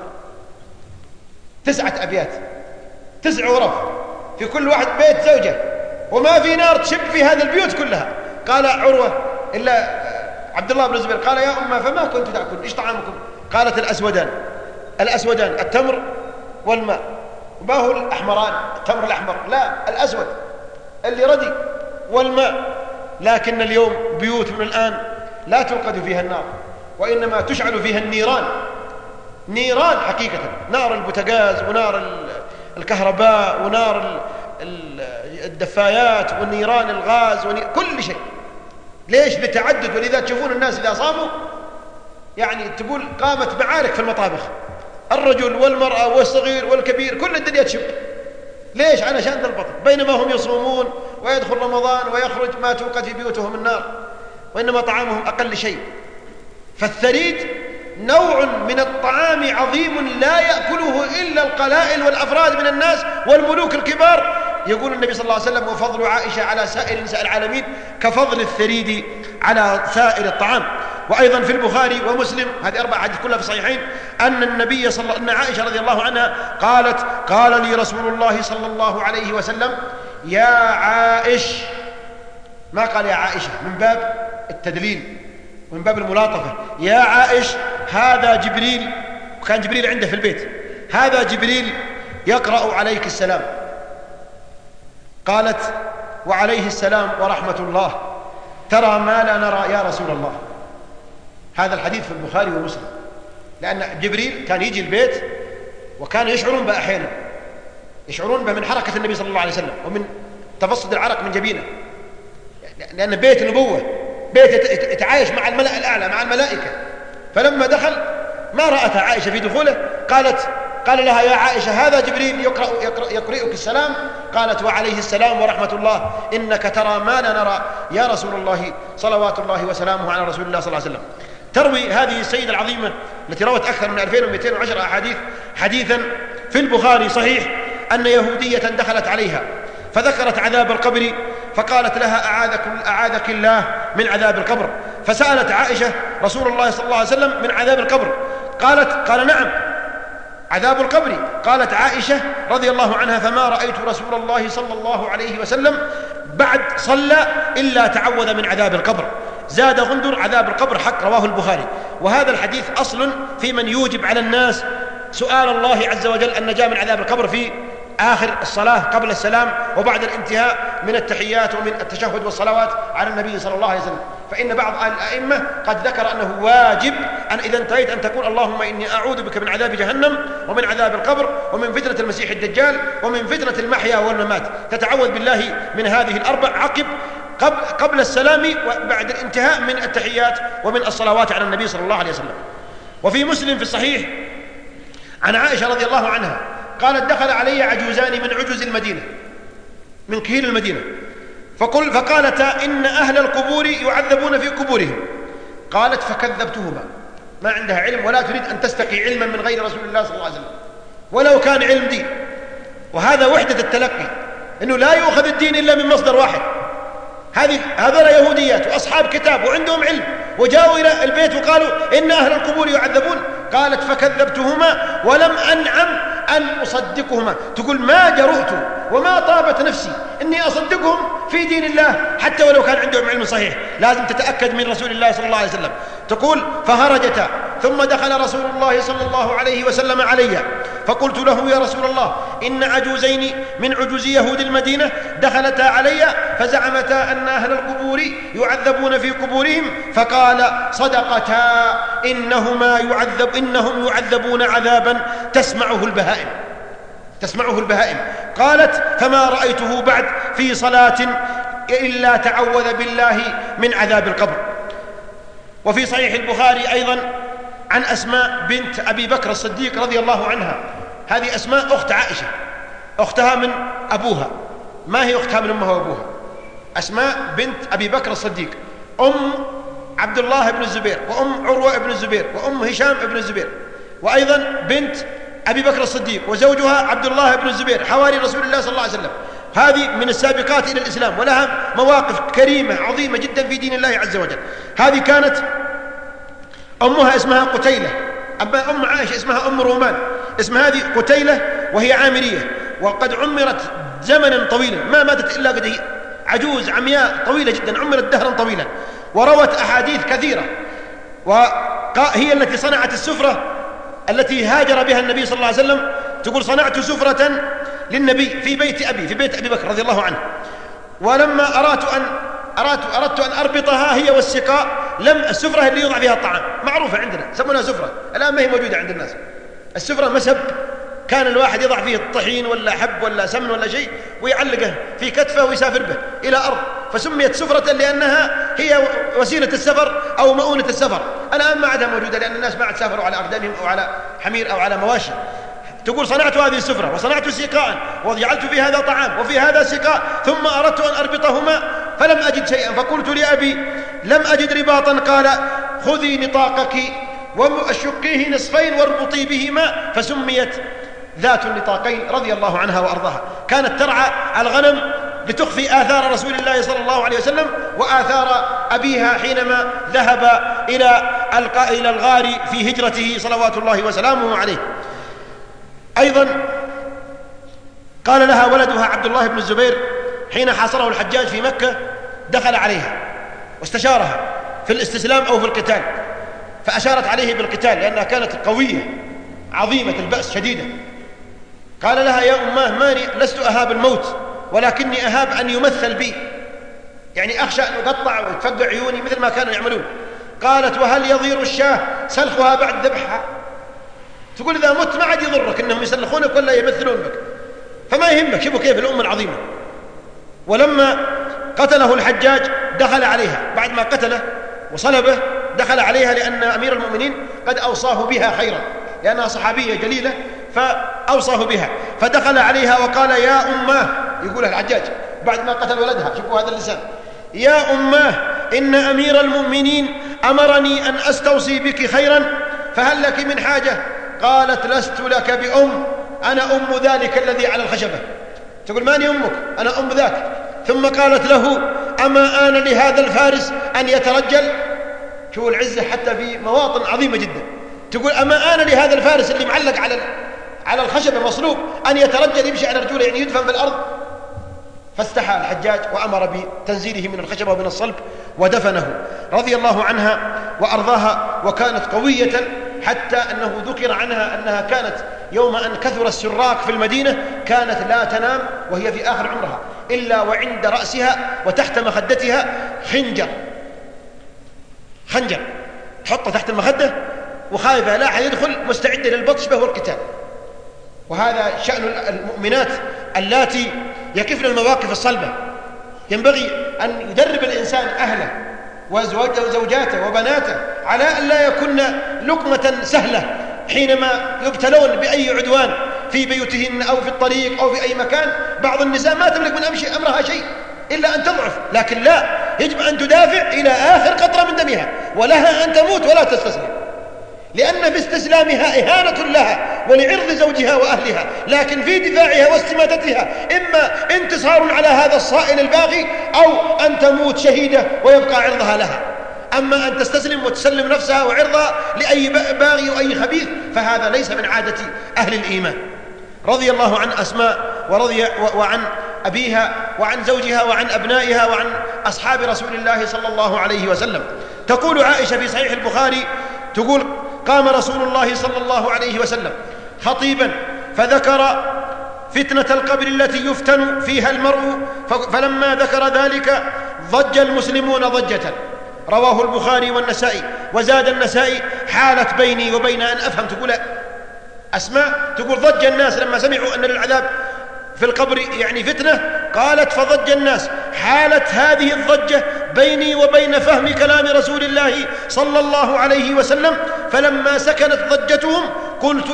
9 أبيات 9 غرف في كل واحد بيت زوجة، وما في نار تشب في هذه البيوت كلها. قال عروة إلا عبد الله بن الزبير قال يا أمة فما كنت تأكل إيش طعامكم؟ قالت الأسودان التمر والماء. ما هو الأحمران التمر الأحمر؟ لا، الأسود اللي ردي والماء. لكن اليوم بيوت من الآن لا توقد فيها النار وإنما تشعل فيها نيران حقيقة، نار البوتاغاز ونار الكهرباء ونار الدفايات ونيران الغاز كل شيء. ليش؟ لتعدد. ولذا تشوفون الناس إذا صاموا يعني تقول قامت معارك في المطابخ، الرجل والمرأة والصغير والكبير كل الدنيا تشب. ليش؟ علشان ذا البطن. بينما هم يصومون ويدخل رمضان ويخرج ما توقد في بيوتهم النار، وإنما طعامهم أقل شيء. فالثريد نوع من الطعام عظيم لا يأكله إلا القلائل والأفراد من الناس والملوك الكبار. يقول النبي صلى الله عليه وسلم وفضل عائشة على سائر نساء العالمين كفضل الثريد على سائر الطعام. وأيضا في البخاري ومسلم، هذه 4 أحاديث كلها في الصحيحين، أن عائشة رضي الله عنها قالت قال لي رسول الله صلى الله عليه وسلم يا عائش، ما قال يا عائشة من باب التدليل ومن باب الملاطفة، يا عائش هذا جبريل، وكان جبريل عنده في البيت، هذا جبريل يقرأ عليك السلام. قالت وعليه السلام ورحمة الله، ترى ما لا نرى يا رسول الله. هذا الحديث في البخاري ومسلم، لأن جبريل كان يجي البيت وكان يشعرون به أحيانا، يشعرون به من حركة النبي صلى الله عليه وسلم ومن تفصد العرق من جبينه، لأن بيت النبوة بيت يتعايش مع الملأ الأعلى مع الملائكة. فلما دخل ما رأتها عائشة في دخوله قال لها يا عائشة هذا جبريل يقرئك السلام. قالت وعليه السلام ورحمة الله، إنك ترى ما لا نرى يا رسول الله صلوات الله وسلامه على رسول الله صلى الله عليه وسلم. تروي هذه السيدة العظيمة التي روت أكثر من 2210 أحاديث حديثا في البخاري صحيح أن يهودية دخلت عليها فذكرت عذاب القبر، فقالت لها أعاذك الله من عذاب القبر. فسألت عائشة رسول الله صلى الله عليه وسلم من عذاب القبر، قال نعم عذاب القبر. قالت عائشة رضي الله عنها فما رأيت رسول الله صلى الله عليه وسلم بعد صلى إلا تعوذ من عذاب القبر. زاد غندر عذاب القبر حق، رواه البخاري. وهذا الحديث أصل في من يوجب على الناس سؤال الله عز وجل النجاة من عذاب القبر في آخر الصلاة قبل السلام وبعد الانتهاء من التحيات ومن التشهد والصلوات على النبي صلى الله عليه وسلم. فإن بعض الأئمة قد ذكر أنه واجب أن إذا انتهيت أن تقول اللهم إني أعوذ بك من عذاب جهنم ومن عذاب القبر ومن فتنة المسيح الدجال ومن فتنة المحيا والممات. تتعوذ بالله من هذه الأربع قبل السلام وبعد الانتهاء من التحيات ومن الصلوات على النبي صلى الله عليه وسلم. وفي مسلم في الصحيح عن عائشة رضي الله عنها قالت دخل علي عجوزان من عجوز المدينة، من كهيل المدينة، فقالتا إن أهل القبور يعذبون في قبورهم. قالت فكذبتهما، ما عندها علم ولا تريد أن تستقي علما من غير رسول الله صلى الله عليه وسلم ولو كان علم دين. وهذا وحدة التلقي، أنه لا يؤخذ الدين إلا من مصدر واحد. هذول يهوديات وأصحاب كتاب وعندهم علم، وجاءوا إلى البيت وقالوا إن أهل القبور يعذبون. قالت فكذبتهما ولم أنعم أن أصدقهما. تقول ما جرؤت وما طابت نفسي إني أصدقهم في دين الله حتى ولو كان عندهم علم صحيح، لازم تتأكد من رسول الله صلى الله عليه وسلم. تقول فهرجتا، ثم دخل رسول الله صلى الله عليه وسلم علي، فقلت له يا رسول الله إن عجوزين من عجوز يهود المدينة دخلتا علي فزعمتا أن أهل القبور يعذبون في قبورهم، فقال صدقتا إنهم يعذبون عذابا تسمعه البهائم. قالت فما رأيته بعد في صلاة إلا تعوذ بالله من عذاب القبر. وفي صحيح البخاري أيضا عن أسماء بنت أبي بكر الصديق رضي الله عنها. هذه أسماء أخت عائشة، أختها من أبوها، ما هي أختها من أمها وأبوها. أسماء بنت أبي بكر الصديق أم عبد الله بن الزبير، وأم عروة بن الزبير، وأم هشام بن الزبير، وأيضا بنت أبي بكر الصديق، وزوجها عبد الله بن الزبير حواري رسول الله صلى الله عليه وسلم. هذه من السابقات إلى الإسلام، ولها مواقف كريمة عظيمة جدا في دين الله عز وجل. هذه كانت أمها اسمها قتيلة، أما أم عائشة اسمها أم رومان. اسم هذه قتيلة وهي عامرية، وقد عمرت زمنا طويلا، ما ماتت إلا قد هي عجوز عمياء طويلة جدا، عمرت دهرا طويلا، وروت أحاديث كثيرة، وهي التي صنعت السفرة التي هاجر بها النبي صلى الله عليه وسلم. تقول صنعت سفرة للنبي في بيت أبي بكر رضي الله عنه، ولما أردت أن أربطها هي والسقاء، السفرة اللي يوضع فيها الطعام معروفة عندنا، يسمونها سفرة، الآن ما هي موجودة عند الناس. السفرة مسب كان الواحد يضع فيه الطحين ولا حب ولا سمن ولا شيء ويعلقه في كتفه ويسافر به إلى أرض، فسميت سفرة لأنها هي وسيلة السفر أو مؤونة السفر. الآن ما عادها موجودة لأن الناس ما عاد سافروا على أقدامهم أو على حمير أو على مواشي. تقول صنعت هذه السفرة وصنعت سقاء وجعلت في هذا طعام وفي هذا سقاء، ثم أردت أن أربطهما فلم أجد شيئا، فقلت لأبي لم أجد رباطا. قال خذي نطاقك وشقيه نصفين واربطي بهما، فسميت ذات النطاقين رضي الله عنها وأرضاها. كانت ترعى الغنم لتخفي آثار رسول الله صلى الله عليه وسلم وآثار أبيها حينما ذهب إلى الغار في هجرته صلوات الله وسلامه عليه. أيضا قال لها ولدها عبد الله بن الزبير حين حاصره الحجاج في مكة، دخل عليها واستشارها في الاستسلام أو في القتال، فأشارت عليه بالقتال لأنها كانت قوية عظيمة البأس شديدة. قال لها يا أماه ماني لست أهاب الموت، ولكني أهاب أن يمثل بي، يعني أخشى أن أقطع ويتفقع عيوني مثل ما كانوا يعملون. قالت وهل يضير الشاة سلخها بعد ذبحها؟ تقول إذا مت ما عاد يضرك إنهم يسلخونك ولا يمثلون بك، فما يهمك. شوفوا كيف الأمة العظيمة. ولما قتله الحجاج دخل عليها بعد ما قتله وصلبه، دخل عليها لأن أمير المؤمنين قد أوصاه بها خيرا، لأنها صحابية جليلة فأوصاه بها. فدخل عليها وقال يا أماه، يقولها الحجاج بعد ما قتل ولدها، شوفوا هذا اللسان، يا أماه إن أمير المؤمنين أمرني أن أستوصي بك خيرا، فهل لك من حاجة؟ قالت لست لك بأم، أنا أم ذلك الذي على الخشبة. تقول ماني أمك، أنا أم ذاك. ثم قالت له أما آن لهذا الفارس أن يترجل؟ شو العزة حتى في مواطن عظيمة جدا. تقول أما آن لهذا الفارس اللي معلق على الخشبة مصلوب أن يترجل يمشي على رجوله، يعني يدفن في الأرض. فاستحى الحجاج وأمر بتنزيله من الخشبة ومن الصلب ودفنه رضي الله عنها وأرضاها. وكانت قوية حتى أنه ذكر عنها أنها كانت يوم أن كثر السراق في المدينة كانت لا تنام وهي في آخر عمرها إلا وعند رأسها وتحت مخدتها خنجر تحطه تحت المخدة، وخايفة لا أحد يدخل، مستعدة للبطش به والقتال. وهذا شأن المؤمنات اللاتي يكفن المواقف الصلبة. ينبغي أن يدرب الإنسان أهله وزوجاته وبناته على أن لا يكون لقمة سهلة حينما يبتلون بأي عدوان في بيوتهن أو في الطريق أو في أي مكان. بعض النساء ما تملك من أمرها شيء إلا أن تضعف، لكن لا، يجب أن تدافع إلى آخر قطرة من دمها، ولها أن تموت ولا تستسلم، لأن في استسلامها إهانة لها ولعرض زوجها وأهلها، لكن في دفاعها واستماتتها إما انتصار على هذا الصائل الباغي أو أن تموت شهيدة ويبقى عرضها لها. أما أن تستسلم وتسلم نفسها وعرضها لأي باغي وأي خبيث فهذا ليس من عادة أهل الإيمان. رضي الله عن أسماء وعن أبيها وعن زوجها وعن أبنائها وعن أصحاب رسول الله صلى الله عليه وسلم. تقول عائشة في صحيح البخاري، تقول: قام رسول الله صلى الله عليه وسلم خطيبا فذكر فتنة القبر التي يفتن فيها المرء، فلما ذكر ذلك ضج المسلمون ضجة. رواه البخاري والنسائي. وزاد النسائي: حالت بيني وبين أن أفهم. تقول أسماء، تقول: ضج الناس لما سمعوا أن للعذاب في القبر يعني فتنة، قالت: فضج الناس. حالت هذه الضجة بيني وبين فهم كلام رسول الله صلى الله عليه وسلم، فلما سكنت ضجتهم قلت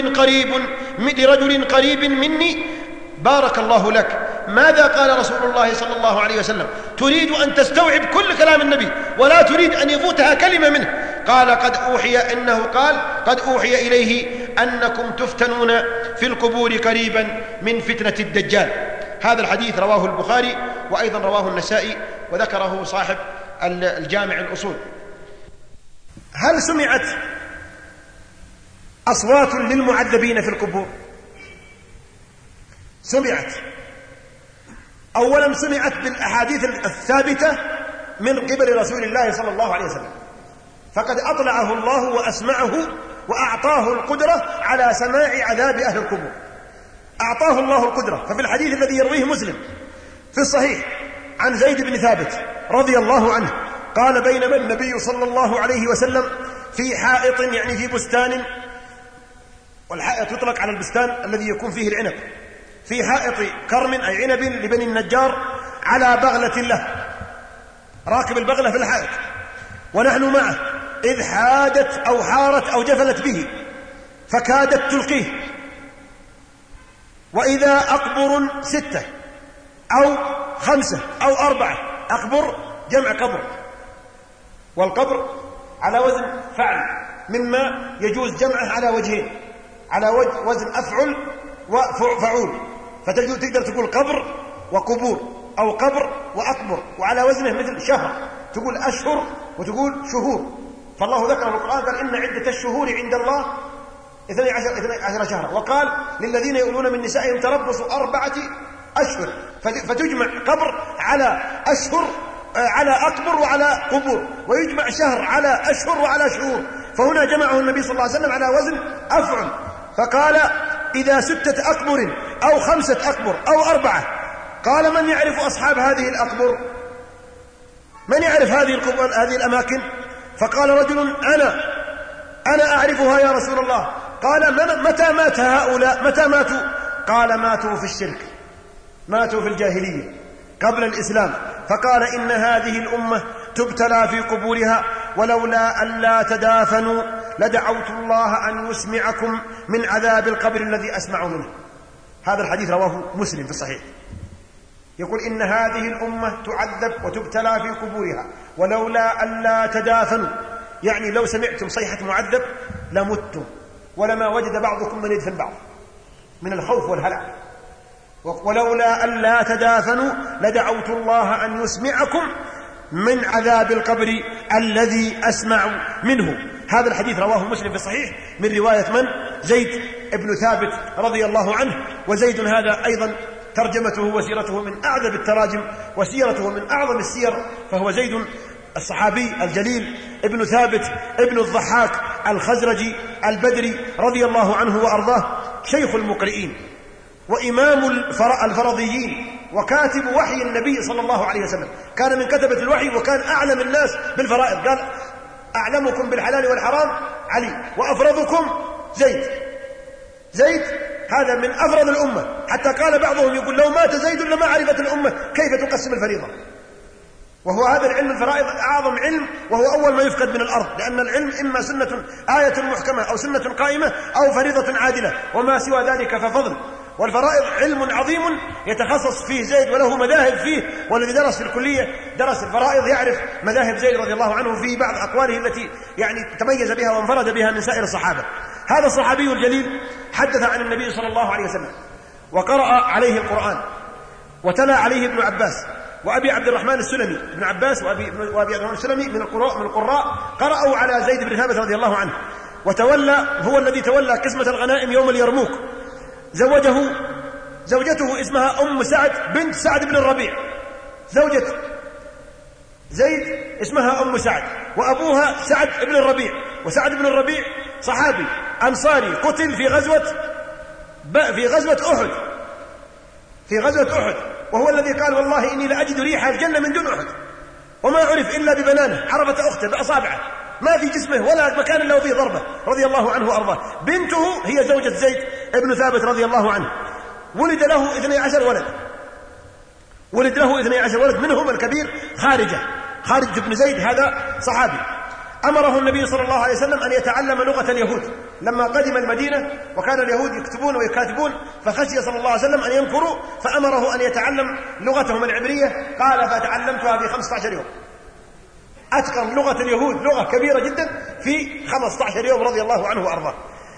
لرجل قريب مني: بارك الله لك، ماذا قال رسول الله صلى الله عليه وسلم؟ تريد أن تستوعب كل كلام النبي ولا تريد أن يفوتها كلمة منه. قال: قد أوحي إليه أنكم تفتنون في القبور قريبا من فتنة الدجال. هذا الحديث رواه البخاري وأيضا رواه النسائي وذكره صاحب الجامع الأصول. هل سمعت أصوات للمعذبين في القبور؟ سمعت. أولا سمعت بالأحاديث الثابتة من قبل رسول الله صلى الله عليه وسلم، فقد أطلعه الله وأسمعه وأعطاه القدرة على سماع عذاب أهل القبور، أعطاه الله القدرة. ففي الحديث الذي يرويه مسلم في الصحيح عن زيد بن ثابت رضي الله عنه قال: بينما النبي صلى الله عليه وسلم في حائط، يعني في بستان، والحائط يطلق على البستان الذي يكون فيه العنب، في حائط كرم أي عنب لبني النجار، على بغلة له، راكب البغلة في الحائط ونحن معه، إذ حادت أو حارت أو جفلت به فكادت تلقيه، وإذا أقبر 6 أو 5 أو 4. أقبر جمع قبر، والقبر على وزن فعل، مما يجوز جمعه على وجهين، على وزن أفعل وفعول، فتقدر تقول قبر وقبور أو قبر وأقبر، وعلى وزنه مثل شهر، تقول أشهر وتقول شهور. فالله ذكر في القرآن قال: إن عدة الشهور عند الله 12 شهرا، وقال: للذين يؤلون من نسائهم تربصوا 4 أشهر، فتجمع قبر على أشهر على أقبر وعلى قبور، ويجمع شهر على أشهر وعلى شهور، فهنا جمعه النبي صلى الله عليه وسلم على وزن أفعل، فقال: إذا 6 أقبر أو 5 أقبر أو 4. قال: من يعرف أصحاب هذه الأقبر؟ من يعرف هذه الأماكن؟ فقال رجل: أنا أعرفها يا رسول الله. قال: متى مات هؤلاء؟ متى ماتوا؟ قال: ماتوا في الشرك، ماتوا في الجاهلية قبل الإسلام. فقال: إن هذه الأمة تبتلى في قبورها، ولولا أن لا تدافنوا لدعوت الله أن يسمعكم من عذاب القبر الذي أسمع منه. هذا الحديث رواه مسلم في الصحيح، يقول: إن هذه الأمة تعذب وتبتلى في قبورها، ولولا أن لا تدافنوا، يعني لو سمعتم صيحة معذب لمتم، ولما وجد بعضكم من يدفن بعض من الخوف والهلع. ولولا أن لا تدافنوا لدعوت الله أن يسمعكم من عذاب القبر الذي أسمع منه. هذا الحديث رواه مسلم في الصحيح من رواية من؟ زيد ابن ثابت رضي الله عنه. وزيد هذا أيضا ترجمته وسيرته من أعذب التراجم وسيرته من أعظم السير، فهو زيد الصحابي الجليل ابن ثابت ابن الضحاك الخزرجي البدري رضي الله عنه وأرضاه، شيخ المقرئين وإمام الفرضيين وكاتب وحي النبي صلى الله عليه وسلم، كان من كتبة الوحي وكان أعلم الناس بالفرائض. قال: أعلمكم بالحلال والحرام علي، وأفرضكم زيد هذا من أفرض الأمة، حتى قال بعضهم يقول: لو مات زيد لما عرفت الأمة كيف تقسم الفريضة. وهو هذا العلم الفرائض أعظم علم، وهو أول ما يفقد من الأرض، لأن العلم إما سنة آية محكمة أو سنة قائمة أو فريضة عادلة، وما سوى ذلك ففضل. والفرائض علم عظيم يتخصص فيه زيد وله مذاهب فيه، والذي درس في الكلية درس الفرائض يعرف مذاهب زيد رضي الله عنه في بعض أقواله التي يعني تميز بها وانفرد بها من سائر الصحابة. هذا الصحابي الجليل حدث عن النبي صلى الله عليه وسلم، وقرأ عليه القرآن، وتلا عليه ابن عباس وأبي عبد الرحمن السلمي. ابن عباس وأبي عبد الرحمن السلمي من القراء قرأوا على زيد بن ثابت رضي الله عنه، وتولى هو الذي تولى قسمة الغنائم يوم اليرموك. زوجته اسمها أم سعد بنت سعد بن الربيع، زوجة زيد اسمها أم سعد، وأبوها سعد بن الربيع، وسعد بن الربيع صحابي أنصاري قتل في غزوة أحد، وهو الذي قال والله إني لأجد ريح الجنة من دون أحد، وما عرف إلا ببنانه، عرفت أخته بأصابعه، ما في جسمه ولا مكان له فيه ضربة، رضي الله عنه وأرضاه. بنته هي زوجة زيد ابن ثابت رضي الله عنه. ولد له 12 ولد، منهم الكبير خارجة بن زيد، هذا صحابي. أمره النبي صلى الله عليه وسلم أن يتعلم لغة اليهود لما قدم المدينة، وكان اليهود يكتبون ويكاتبون، فخشي صلى الله عليه وسلم أن ينكروا، فأمره أن يتعلم لغتهم العبرية. قال فتعلمتها في 15 يوم. أتقن لغة اليهود، لغة كبيرة جدا، في 15 يوم رضي الله عنه وأرضاه.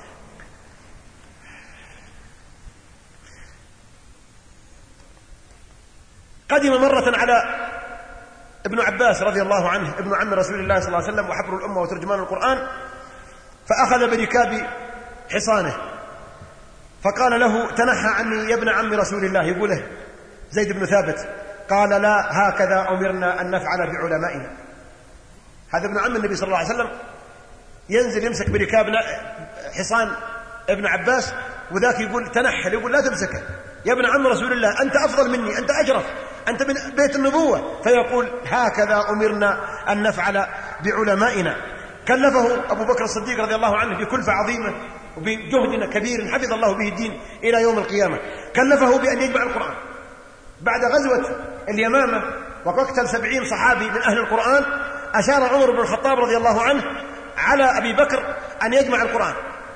قدم مرة على ابن عباس رضي الله عنه ابن عم رسول الله صلى الله عليه وسلم وحبر الأمة وترجمان القرآن، فأخذ بركاب حصانه فقال له تنحى عني يا ابن عم رسول الله، يقوله زيد بن ثابت. قال لا، هكذا أمرنا أن نفعل بعلمائنا. هذا ابن عم النبي صلى الله عليه وسلم ينزل يمسك بركاب حصان ابن عباس، وذاك يقول تنحل، يقول لا تمسكه يا ابن عم رسول الله، أنت أفضل مني، أنت أشرف، أنت من بيت النبوة. فيقول هكذا أمرنا أن نفعل بعلمائنا. كلفه أبو بكر الصديق رضي الله عنه بكلفة عظيمة وبجهد كبير حفظ الله به الدين إلى يوم القيامة. كلفه بأن يجمع القرآن بعد غزوة اليمامة وقتل 70 صحابي من أهل القرآن. أشار عمر بن الخطاب رضي الله عنه على أبي بكر أن يجمع القرآن،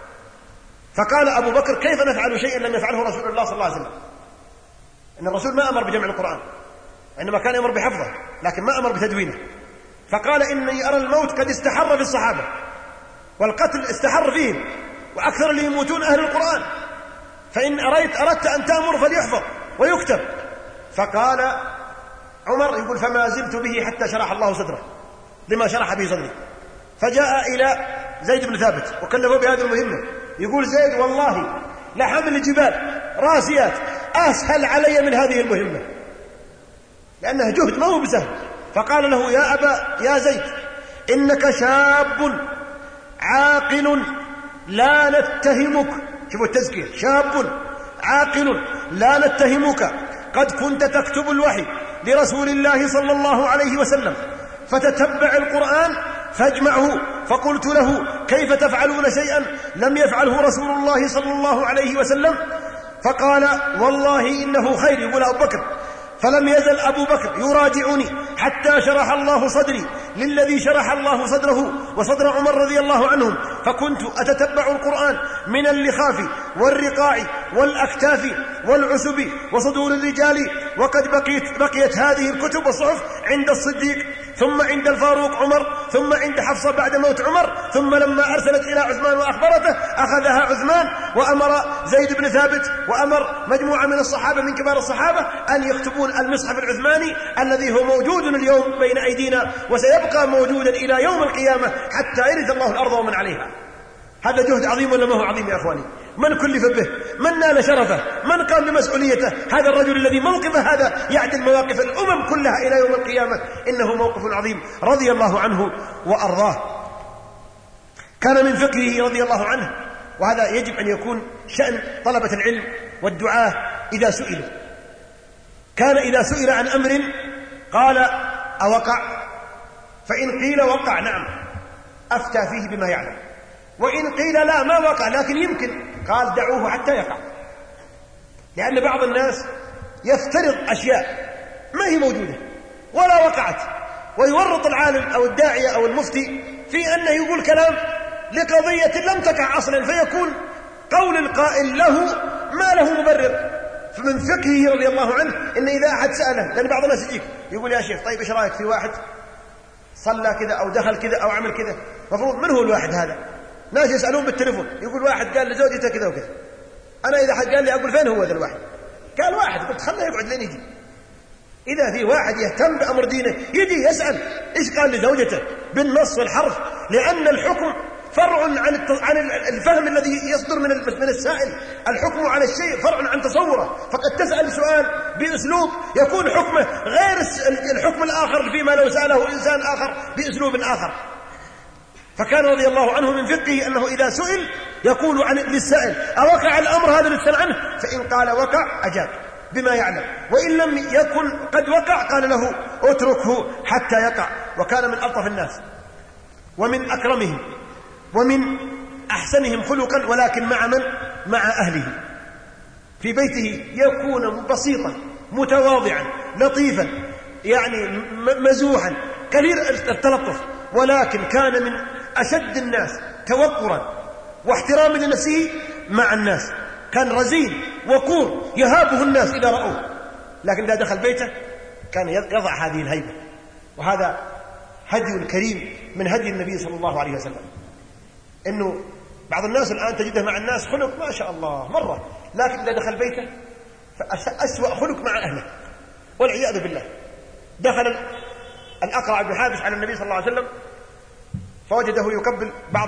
فقال أبو بكر كيف نفعل شيئا لم يفعله رسول الله صلى الله عليه وسلم؟ إن الرسول ما أمر بجمع القرآن، إنما كان يأمر بحفظه لكن ما أمر بتدوينه. فقال إني أرى الموت قد استحر في الصحابة، والقتل استحر فيهم، وأكثر اللي يموتون أهل القرآن، فإن أردت أن تأمر فليحفظ ويكتب. فقال عمر يقول فما زلت به حتى شرح الله صدره لما شرح به صدره. فجاء إلى زيد بن ثابت وكلفه بهذه المهمة. يقول زيد والله لحمل الجبال راسيات أسهل علي من هذه المهمة، لأنها جهد ما هو بسهل. فقال له يا زيد إنك شاب عاقل لا نتهمك. شوفوا التزكية، شاب عاقل لا نتهمك، قد كنت تكتب الوحي لرسول الله صلى الله عليه وسلم فتتبع القرآن فاجمعه. فقلت له كيف تفعلون شيئا لم يفعله رسول الله صلى الله عليه وسلم؟ فقال والله إنه خير. يقول أبو بكر فلم يزل أبو بكر يراجعني حتى شرح الله صدري للذي شرح الله صدره وصدر عمر رضي الله عنهم، فكنت أتتبع القرآن من اللخاف والرقاع والأكتاف والعسب وصدور الرجال، وقد بقيت هذه الكتب والصحف عند الصديق، ثم عند الفاروق عمر، ثم عند حفصة بعد موت عمر، ثم لما أرسلت إلى عثمان وأخبرته أخذها عثمان وأمر زيد بن ثابت وأمر مجموعة من الصحابة من كبار الصحابة أن يكتبون المصحف العثماني الذي هو موجود اليوم بين أيدينا وسيبقى موجودا إلى يوم القيامة حتى يرث الله الأرض ومن عليها. هذا جهد عظيم ولا ما هو عظيم يا أخواني؟ من كلف به؟ من نال شرفه؟ من قام بمسؤوليته؟ هذا الرجل الذي موقفه هذا يعدل مواقف الأمم كلها إلى يوم القيامة، إنه موقف عظيم رضي الله عنه وأرضاه. كان من فقهه رضي الله عنه، وهذا يجب أن يكون شأن طلبة العلم والدعاة إذا سئلوا، كان إذا سئل عن أمر قال أوقع؟ فإن قيل وقع نعم أفتى فيه بما يعلم، وإن قيل لا ما وقع لكن يمكن، قال دعوه حتى يقع. لأن بعض الناس يفترض أشياء ما هي موجودة ولا وقعت، ويورط العالم أو الداعية أو المفتي في أنه يقول كلام لقضية لم تقع أصلا، فيكون قول القائل له ما له مبرر. فمن فقهه رضي الله عنه إن إذا أحد سأله، لأن بعض الناس يجيك يقول يا شيخ طيب إيش رأيك في واحد صلى كذا أو دخل كذا أو عمل كذا، مفروض من هو الواحد هذا؟ ناس يسألون بالتليفون يقول واحد قال لزوجته كذا وكذا، أنا إذا حد قال لي أقول فين هو ذا الواحد؟ قال واحد، قلت خلنا يقعد لين يجي. إذا في واحد يهتم بأمر دينه يجي يسأل إيش قال لزوجته بالنص والحرف، لأن الحكم فرع عن الفهم الذي يصدر من السائل. الحكم على الشيء فرع عن تصوره، فقد تسأل سؤال بأسلوب يكون حكمه غير الحكم الآخر فيما لو سأله إنسان آخر بأسلوب آخر. فكان رضي الله عنه من فقهه أنه إذا سئل يقول للسائل أوقع الأمر هذا للسأل عنه؟ فإن قال وقع أجاب بما يعلم، وإن لم يكن قد وقع قال له اتركه حتى يقع. وكان من ألطف الناس ومن أكرمهم ومن أحسنهم خلقا، ولكن مع من؟ مع أهله. في بيته يكون بسيطا متواضعا لطيفا، يعني مزوحا كثير التلطف، ولكن كان من أشد الناس توقرا واحتراما لنفسه مع الناس. كان رزين وقور يهابه الناس إذا رأوه، لكن إذا دخل بيته كان يضع هذه الهيبة. وهذا هدي كريم من هدي النبي صلى الله عليه وسلم. إنه بعض الناس الآن تجده مع الناس خلق ما شاء الله مرة، لكن إذا دخل بيته فأسوأ خلق مع أهله والعياذ بالله. دخل الأقرع بن حابس على النبي صلى الله عليه وسلم فوجده يقبل بعض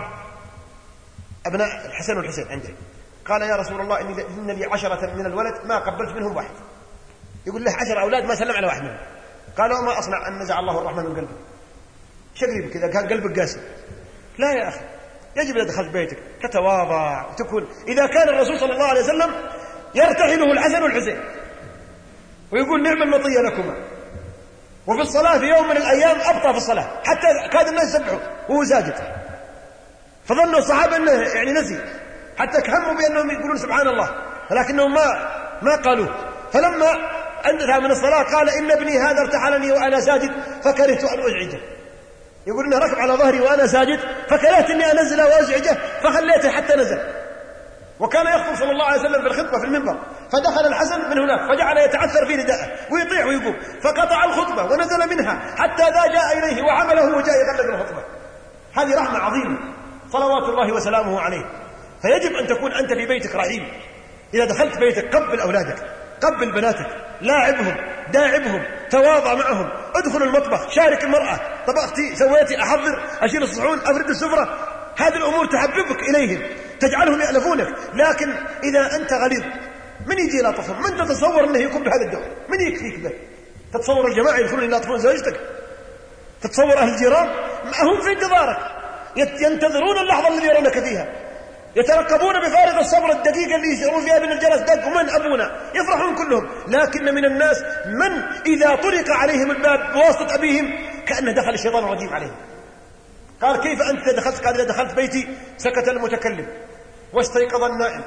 أبناء الحسن والحسين عنده. قال يا رسول الله إن لي 10 من الولد ما قبلت منهم واحد. يقول له 10 أولاد ما سلم على واحد منهم. قال وما أصنع أن نزع الله الرحمن من قلبه؟ شقريب كذا قال قلبك قاسي. لا يا أخي، يجب إذا دخلت بيتك تتواضع وتكون. إذا كان الرسول صلى الله عليه وسلم يرتحله الحسن والحسين ويقول نعم المطية لكما، وفي الصلاة في يوم من الأيام أبطأ في الصلاة حتى كاد الناس يسبحوا وهو ساجد، فظنوا الصحابة أنه يعني نسي، حتى كهموا بأنهم يقولون سبحان الله، ولكنهم ما قالوه. فلما انتهى من الصلاة قال إن ابني هذا ارتحلني وأنا ساجد فكرهت أن أزعجه. يقول إنه ركب على ظهري وأنا ساجد فكرهت أني أنزل وأزعجه فخليته حتى نزل. وكان يخطب صلى الله عليه وسلم في الخطبة في المنبر، فدخل الحسن من هناك فجعل يتعثر في رداءه ويطيع ويقوم، فقطع الخطبة ونزل منها حتى ذا جاء إليه وحمله وجاء يغلق الخطبة. هذه رحمة عظيمة صلوات الله وسلامه عليه. فيجب أن تكون أنت في بيتك رحيم. إذا دخلت بيتك قبل أولادك، قبل بناتك، لاعبهم، داعبهم، تواضع معهم، ادخل المطبخ، شارك المرأة، طبختي، سويتي، أحضر، أشيل الصحون، أفرد السفرة. هذه الأمور تحببك إليهم، تجعلهم يألفونك. لكن إذا أنت غليظ من يجي يلاطفهم؟ من تتصور أنه يكون بهذا الدور؟ من يكفيك به؟ تتصور الجماعة يدخلون يلاطفون زوجتك؟ تتصور أهل الجيران هم في انتظارك، ينتظرون اللحظة التي يرونك فيها، يترقبون بفارغ الصبر الدقيقة اللي يشعرون فيها بأن الجرس دق ومن أبونا، يفرحون كلهم. لكن من الناس من إذا طرق عليهم الباب بواسطة أبيهم كأنه دخل الشيطان الرجيم عليهم. قال كيف أنت إذا دخلت؟ قال إذا دخلت بيتي سكت المتكلم واستيقظ النائم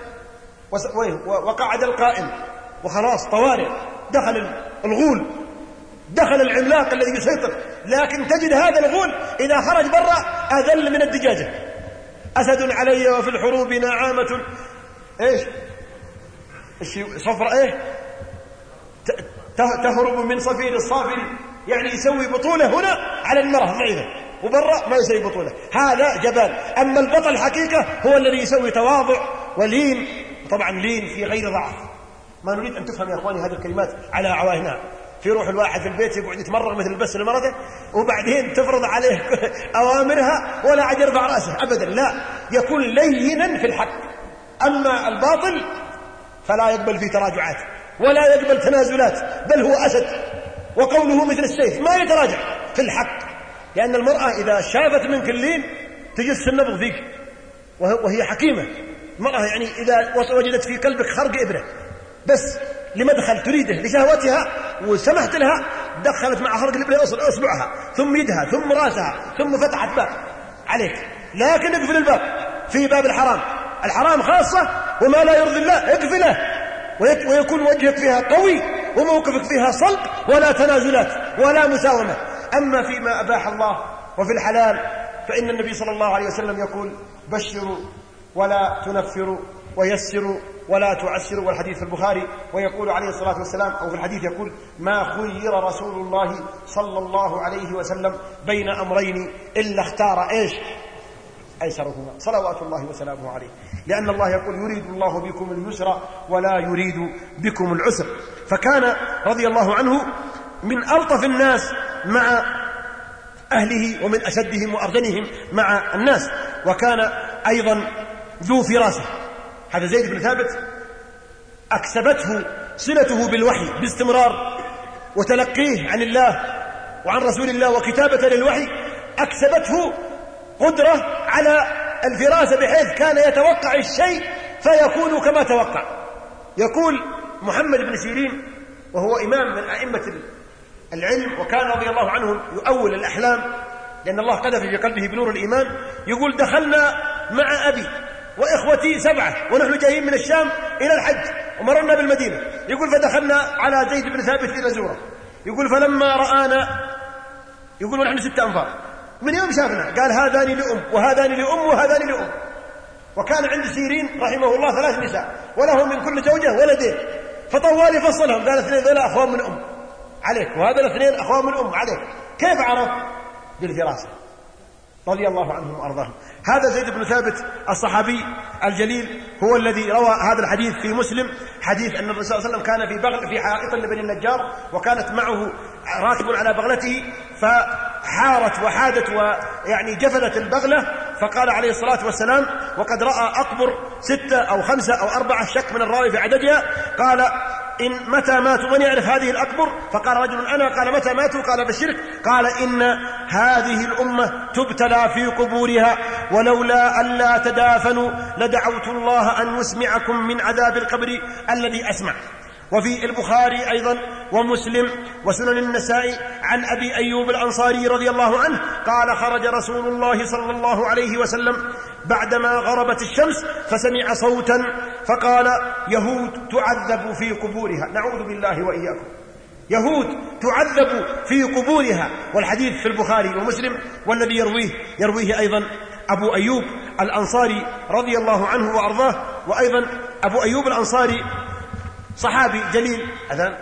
وقعد القائم وخلاص طوارئ، دخل الغول، دخل العملاق الذي يسيطر. لكن تجد هذا الغول إذا خرج برا أذل من الدجاجة. أسد علي وفي الحروب نعامة إيش صفر إيه تهرب من صفير الصافر، يعني يسوي بطولة هنا على المرأة ضعيفة وبرا ما يسوي بطولة، هذا جبان. أما البطل حقيقة هو الذي يسوي تواضع ولين، طبعا لين في غير ضعف. ما نريد أن تفهم يا أخواني هذه الكلمات على عواهنها. في روح الواحد في البيت يقعد يتمرغ مثل البس لمرته وبعدين تفرض عليه أوامرها ولا عاد يرفع رأسه أبدا، لا، يكون لينا في الحق. أما الباطل فلا يقبل فيه تراجعات ولا يقبل تنازلات، بل هو أسد وقوله مثل السيف ما يتراجع في الحق. لأن المرأة إذا شافت منك اللين تجس النبض فيك، وهي حكيمة. المرأة يعني إذا وجدت في قلبك خرق إبرة بس لمدخل تريده لشهوتها وسمحت لها، دخلت مع خرق الإبرة أصبعها ثم يدها ثم راسها ثم فتحت باب عليك. لكن اقفل الباب في باب الحرام خاصة، وما لا يرضي الله اقفله، ويكون وجهك فيها قوي وموقفك فيها صلب ولا تنازلات ولا مساومة. أما فيما أباح الله وفي الحلال فإن النبي صلى الله عليه وسلم يقول: بشروا ولا تنفروا ويسروا ولا تعسروا، والحديث في البخاري. ويقول عليه الصلاة والسلام، أو في الحديث يقول: ما خير رسول الله صلى الله عليه وسلم بين أمرين إلا اختار إيش؟ أيسرهما، صلوات الله وسلامه عليه، لأن الله يقول: يريد الله بكم اليسر ولا يريد بكم العسر. فكان رضي الله عنه من ألطف الناس مع أهله ومن أشدهم وأرجنهم مع الناس. وكان أيضا ذو فراسة. هذا زيد بن ثابت أكسبته صلته بالوحي باستمرار، وتلقيه عن الله وعن رسول الله وكتابة للوحي، أكسبته قدرة على الفراسة، بحيث كان يتوقع الشيء فيكون كما توقع. يقول محمد بن سيرين، وهو إمام من أئمة العلم، وكان رضي الله عنه يؤول الأحلام لأن الله قذف في قلبه بنور الإيمان، يقول: دخلنا مع أبي وإخوتي 7 ونحن جايين من الشام إلى الحج ومررنا بالمدينة، يقول: فدخلنا على زيد بن ثابت لنزوره، يقول: فلما رآنا، يقول: ونحن 6 أنفار، من يوم شافنا قال: هذان لأم وهذان لأم وهذان لأم. وكان عند سيرين رحمه الله 3 نساء وله من كل زوجة ولدين، فطوالي فصلهم، قال: 2 ذولا أخوان من أم عليك، وهذا 2 أخوان من أم عليك. كيف عرف؟ بالفراسة، رضي الله عنهم وأرضاهم. هذا زيد بن ثابت الصحابي الجليل هو الذي روى هذا الحديث في مسلم، حديث أن الرسول صلى الله عليه وسلم كان في حائط لبني النجار، وكانت معه راكب على بغلته، فحارت وحادت ويعني جفلت البغلة، فقال عليه الصلاة والسلام، وقد رأى أقبر 6 أو 5 أو 4، شك من الراوي في عددها، قال: إن متى ماتوا من يعرف هذه الأكبر؟ فقال رجل: أنا. قال: متى ماتوا؟ قال: بالشرك. قال: إن هذه الأمة تبتلى في قبورها، ولولا ألا تدافنوا لدعوت الله أن يسمعكم من عذاب القبر الذي أسمع. وفي البخاري أيضا ومسلم وسنن النسائي عن أبي أيوب الأنصاري رضي الله عنه قال: خرج رسول الله صلى الله عليه وسلم بعدما غربت الشمس فسمع صوتا فقال: يهود تعذب في قبورها. نعوذ بالله وإياكم، يهود تعذب في قبورها. والحديث في البخاري ومسلم، والذي يرويه أيضا أبو أيوب الأنصاري رضي الله عنه وأرضاه. وأيضا أبو أيوب الأنصاري صحابي جليل. أذان.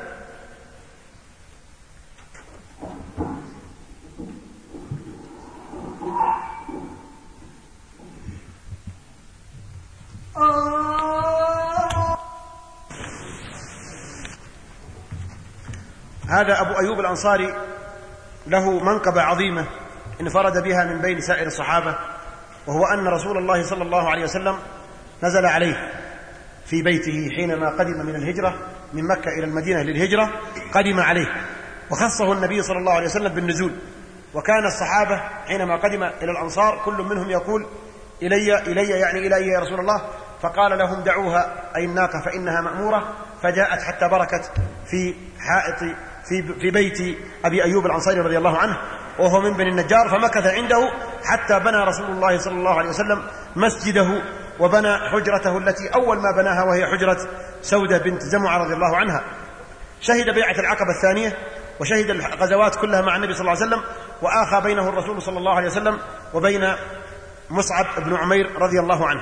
هذا أبو أيوب الأنصاري له منقبة عظيمة انفرد بها من بين سائر الصحابة، وهو أن رسول الله صلى الله عليه وسلم نزل عليه في بيته حينما قدم من الهجرة من مكة إلى المدينة للهجرة، قدم عليه وخصه النبي صلى الله عليه وسلم بالنزول. وكان الصحابة حينما قدم إلى الأنصار كل منهم يقول: إلي يعني إلي يا رسول الله. فقال لهم: دعوها أي الناقة فإنها مأمورة. فجاءت حتى بركت في حائط في بيت أبي أيوب الأنصاري رضي الله عنه، وهو من بني النجار، فمكث عنده حتى بنى رسول الله صلى الله عليه وسلم مسجده، وبنى حجرته التي أول ما بناها، وهي حجرة سودة بنت زمعة رضي الله عنها. شهد بيعة العقبة الثانية، وشهد الغزوات كلها مع النبي صلى الله عليه وسلم، وآخى بينه الرسول صلى الله عليه وسلم وبين مصعب بن عمير رضي الله عنه.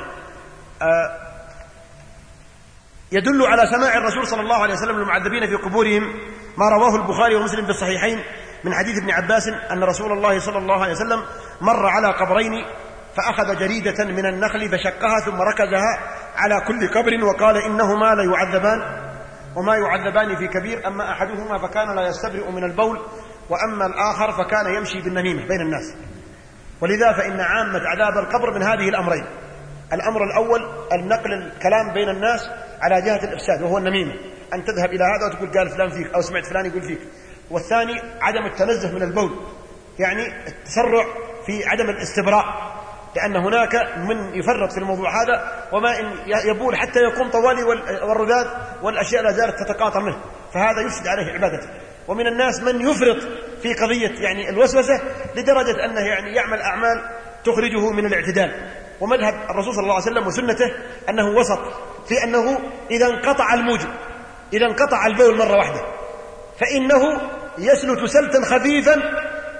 يدل على سماع الرسول صلى الله عليه وسلم للمعذبين في قبورهم ما رواه البخاري ومسلم في الصحيحين من حديث ابن عباس أن رسول الله صلى الله عليه وسلم مر على قبرين فأخذ جريدة من النخل فشقها ثم ركزها على كل قبر وقال: إنهما لا يعذبان وما يعذبان في كبير، أما أحدهما فكان لا يستبرئ من البول، وأما الآخر فكان يمشي بالنميمة بين الناس. ولذا فإن عامة عذاب القبر من هذه الأمرين: الأمر الأول النقل الكلام بين الناس على جهة الإفساد وهو النميمة، أن تذهب إلى هذا وتقول قال فلان فيك أو سمعت فلان يقول فيك. والثاني عدم التنزه من البول، يعني التسرع في عدم الاستبراء، لأن هناك من يفرط في الموضوع هذا، وما إن يبول حتى يقوم طوالي والرذاذ والأشياء لا زالت تتقاطع منه، فهذا يفسد عليه عبادته. ومن الناس من يفرط في قضية يعني الوسوسة لدرجة أنه يعني يعمل أعمال تخرجه من الاعتدال. ومذهب الرسول صلى الله عليه وسلم وسنته أنه وسط في أنه إذا انقطع الموجب، إذا انقطع البول مرة واحدة، فإنه يسلت سلتا خفيفا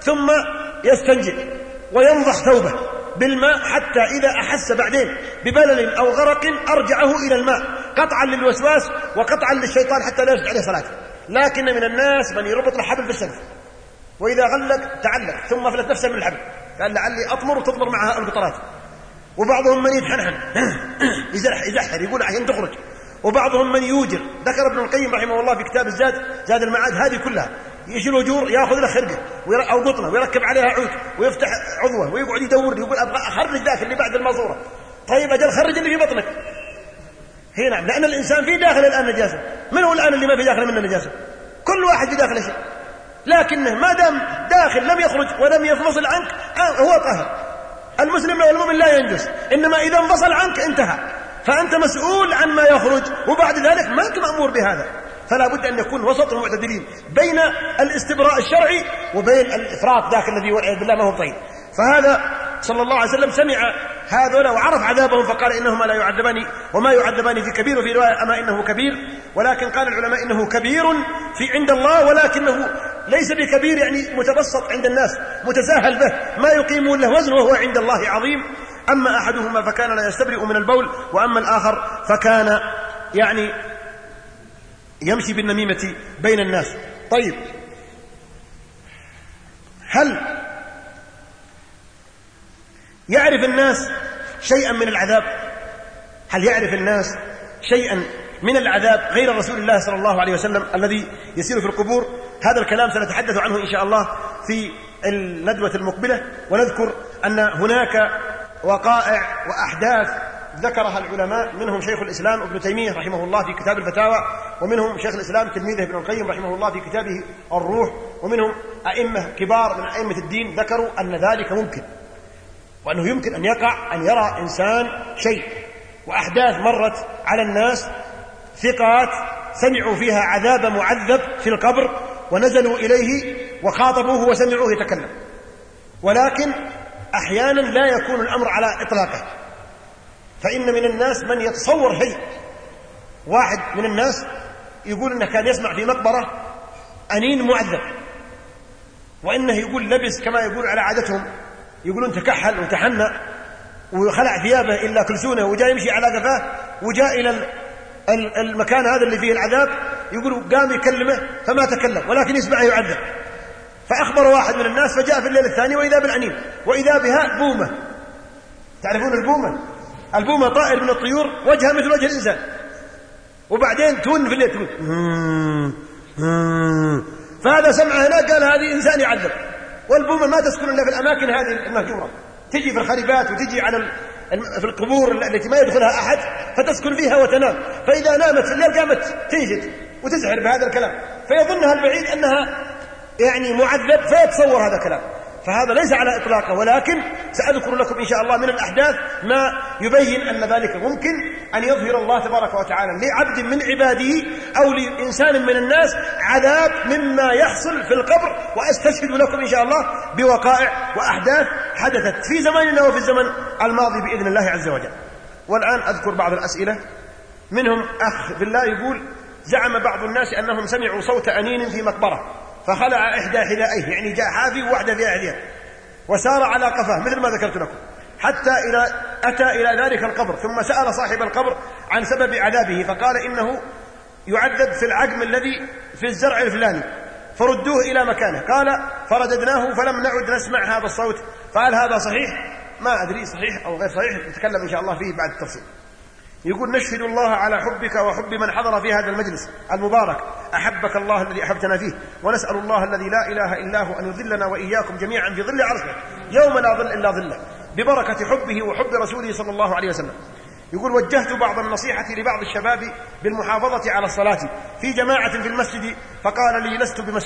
ثم يستنجي وينضح ثوبه بالماء حتى إذا أحس بعدين ببلل أو غرق أرجعه إلى الماء قطعا للوسواس وقطعا للشيطان حتى لا يسجد عليه صلاته. لكن من الناس من يربط الحبل في الشمس وإذا غلق تعلق ثم فلت نفسه من الحبل قال لعلي أطمر وتطمر معها القطرات. وبعضهم من يتحنحن يزحر يقول عشان تخرج. وبعضهم من يوجر. ذكر ابن القيم رحمه الله في كتاب زاد المعاد هذه كلها يشيل وجور ياخذ له خرقه او قطنه ويركب عليها عود ويفتح عضوه ويقعد يدور يقول ابغى اخرج ذاك اللي بعد الماسوره. طيب اجل خرج اللي في بطنك. هي نعم لان الانسان في داخل الان نجاسه. من هو الان اللي ما في داخله منه نجاسه؟ كل واحد في داخله شيء لكنه ما دام داخل لم يخرج ولم ينفصل عنك هو طاهر. المسلم والمؤمن لا ينجس انما اذا انفصل عنك انتهى فانت مسؤول عن ما يخرج وبعد ذلك ما انت مامور بهذا. فلا بد أن يكون وسط المعتدلين بين الاستبراء الشرعي وبين الإفراط ذاك الذي والعياذ بالله ما هو طيب. فهذا صلى الله عليه وسلم سمع هذولا وعرف عذابهم فقال إنهما لا يعذبان وما يعذبان في كبير وفي رواية أما إنه كبير. ولكن قال العلماء إنه كبير في عند الله ولكنه ليس بكبير يعني متبسط عند الناس متساهل به ما يقيمون له وزن وهو عند الله عظيم. أما أحدهما فكان لا يستبرئ من البول وأما الآخر فكان يعني يمشي بالنميمة بين الناس. طيب هل يعرف الناس شيئا من العذاب؟ هل يعرف الناس شيئا من العذاب غير رسول الله صلى الله عليه وسلم الذي يسير في القبور؟ هذا الكلام سنتحدث عنه إن شاء الله في الندوة المقبلة. ونذكر أن هناك وقائع وأحداث ذكرها العلماء منهم شيخ الإسلام ابن تيمية رحمه الله في كتاب الفتاوى ومنهم شيخ الإسلام تلميذه ابن القيم رحمه الله في كتابه الروح ومنهم أئمة كبار من أئمة الدين ذكروا أن ذلك ممكن وأنه يمكن أن يقع أن يرى إنسان شيء. وأحداث مرت على الناس ثقات سمعوا فيها عذاب معذب في القبر ونزلوا إليه وخاطبوه وسمعوه يتكلم. ولكن أحيانا لا يكون الأمر على إطلاقه فإن من الناس من يتصور شيء. واحد من الناس يقول إنه كان يسمع في مقبرة أنين معذب وإنه يقول لبس كما يقول على عادتهم يقولون تكحل وتحنى وخلع ثيابه إلا كلسونه وجاء يمشي على قفاه وجاء إلى المكان هذا اللي فيه العذاب يقول قام يكلمه فما تكلم ولكن يسمعه يعذب. فأخبر واحد من الناس فجاء في الليل الثاني وإذا بالعنين وإذا بها بومة. تعرفون البومة؟ البومة طائر من الطيور وجهها مثل وجه الإنسان وبعدين تون في الليل تقول فهذا سمع هناك قال هذه إنسان يعذب. والبومة ما تسكن إلا في الأماكن هذه المهجورة تجي في الخريبات وتجي على في القبور التي ما يدخلها أحد فتسكن فيها وتنام. فإذا نامت في الليل قامت تنشد وتزحر بهذا الكلام فيظنها البعيد أنها يعني معذب فيتصور هذا الكلام. فهذا ليس على إطلاقه ولكن سأذكر لكم إن شاء الله من الأحداث ما يبين أن ذلك ممكن أن يظهر الله تبارك وتعالى لعبد من عباده أو لإنسان من الناس عذاب مما يحصل في القبر. وأستشهد لكم إن شاء الله بوقائع وأحداث حدثت في زماننا وفي الزمن الماضي بإذن الله عز وجل. والآن أذكر بعض الأسئلة. منهم أخ بالله يقول زعم بعض الناس أنهم سمعوا صوت أنين في مقبرة فخلع إحدى حذائيه يعني جاء حافي وواحدة فيها حذاء وسار على قفاه مثل ما ذكرت لكم حتى أتى إلى ذلك القبر ثم سأل صاحب القبر عن سبب عذابه فقال إنه يعذب في العقم الذي في الزرع الفلاني فردوه إلى مكانه. قال فرددناه فلم نعد نسمع هذا الصوت. فهل هذا صحيح؟ ما أدري صحيح أو غير صحيح نتكلم إن شاء الله فيه بعد التفصيل. يقول نشهد الله على حبك وحب من حضر في هذا المجلس المبارك أحبك الله الذي أحبتنا فيه ونسأل الله الذي لا إله إلا هو أن يظلنا وإياكم جميعا في ظل عرشه يوم لا ظل إلا ظله ببركة حبه وحب رسوله صلى الله عليه وسلم. يقول وجهت بعض النصيحة لبعض الشباب بالمحافظة على الصلاة في جماعة في المسجد فقال لي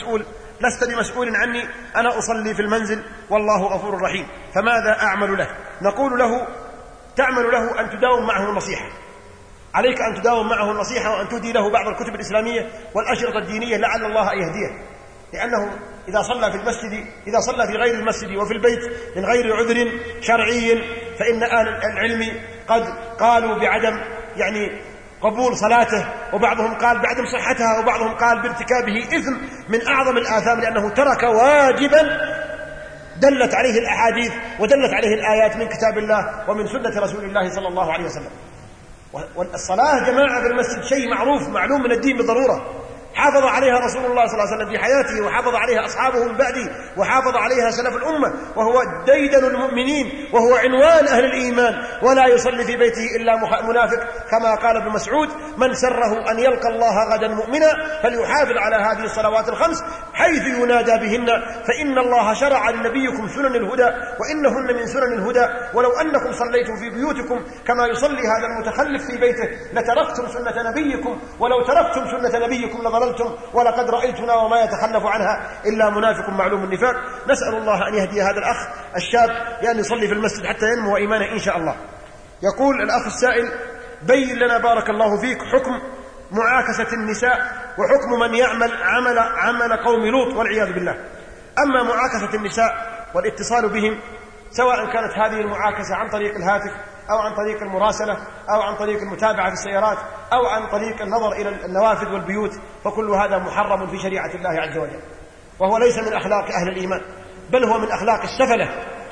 لست بمسؤول عني أنا أصلي في المنزل والله غفور رحيم فماذا أعمل له؟ نقول له تعمل له أن تداوم معه النصيحة. عليك أن تداوم معه النصيحة وأن تهدي له بعض الكتب الإسلامية والأشرطة الدينية لعل الله أن يهديه. لأنه إذا صلى في المسجد إذا صلى في غير المسجد وفي البيت من غير عذر شرعي فإن أهل العلم قد قالوا بعدم يعني قبول صلاته وبعضهم قال بعدم صحتها وبعضهم قال بارتكابه إثم من أعظم الآثام لأنه ترك واجبا دلت عليه الأحاديث ودلت عليه الآيات من كتاب الله ومن سنة رسول الله صلى الله عليه وسلم. والصلاة جماعة في المسجد شيء معروف معلوم من الدين بالضرورة، حافظ عليها رسول الله صلى الله عليه وسلم في حياته، وحافظ عليها أصحابه من بعده، وحافظ عليها سلف الأمة، وهو ديدن المؤمنين، وهو عنوان أهل الإيمان. ولا يصلي في بيته إلا منافق، كما قال ابن مسعود: من سره أن يلقى الله غدا مؤمنا فليحافظ على هذه الصلوات الخمس حيث ينادى بهن، فإن الله شرع لنبيكم سنن الهدى وإنهن من سنن الهدى، ولو أنكم صليتم في بيوتكم كما يصلي هذا المتخلف في بيته لتركتم سنة نبيكم، ولو تركتم سنة نبيكم لضللتم، ولقد رأيتنا وما يتخلف عنها إلا منافق معلوم النفاق. نسأل الله أن يهدي هذا الأخ الشاب لأن يصلي في المسجد حتى ينمو إيمانه إن شاء الله. يقول الأخ السائل: بين لنا بارك الله فيك حكم معاكسة النساء وحكم من يعمل عمل قوم لوط والعياذ بالله. أما معاكسة النساء والاتصال بهم، سواء كانت هذه المعاكسة عن طريق الهاتف أو عن طريق المراسلة أو عن طريق المتابعة في السيارات أو عن طريق النظر إلى النوافذ والبيوت، فكل هذا محرم في شريعة الله عز وجل، وهو ليس من أخلاق أهل الإيمان، بل هو من أخلاق السفلة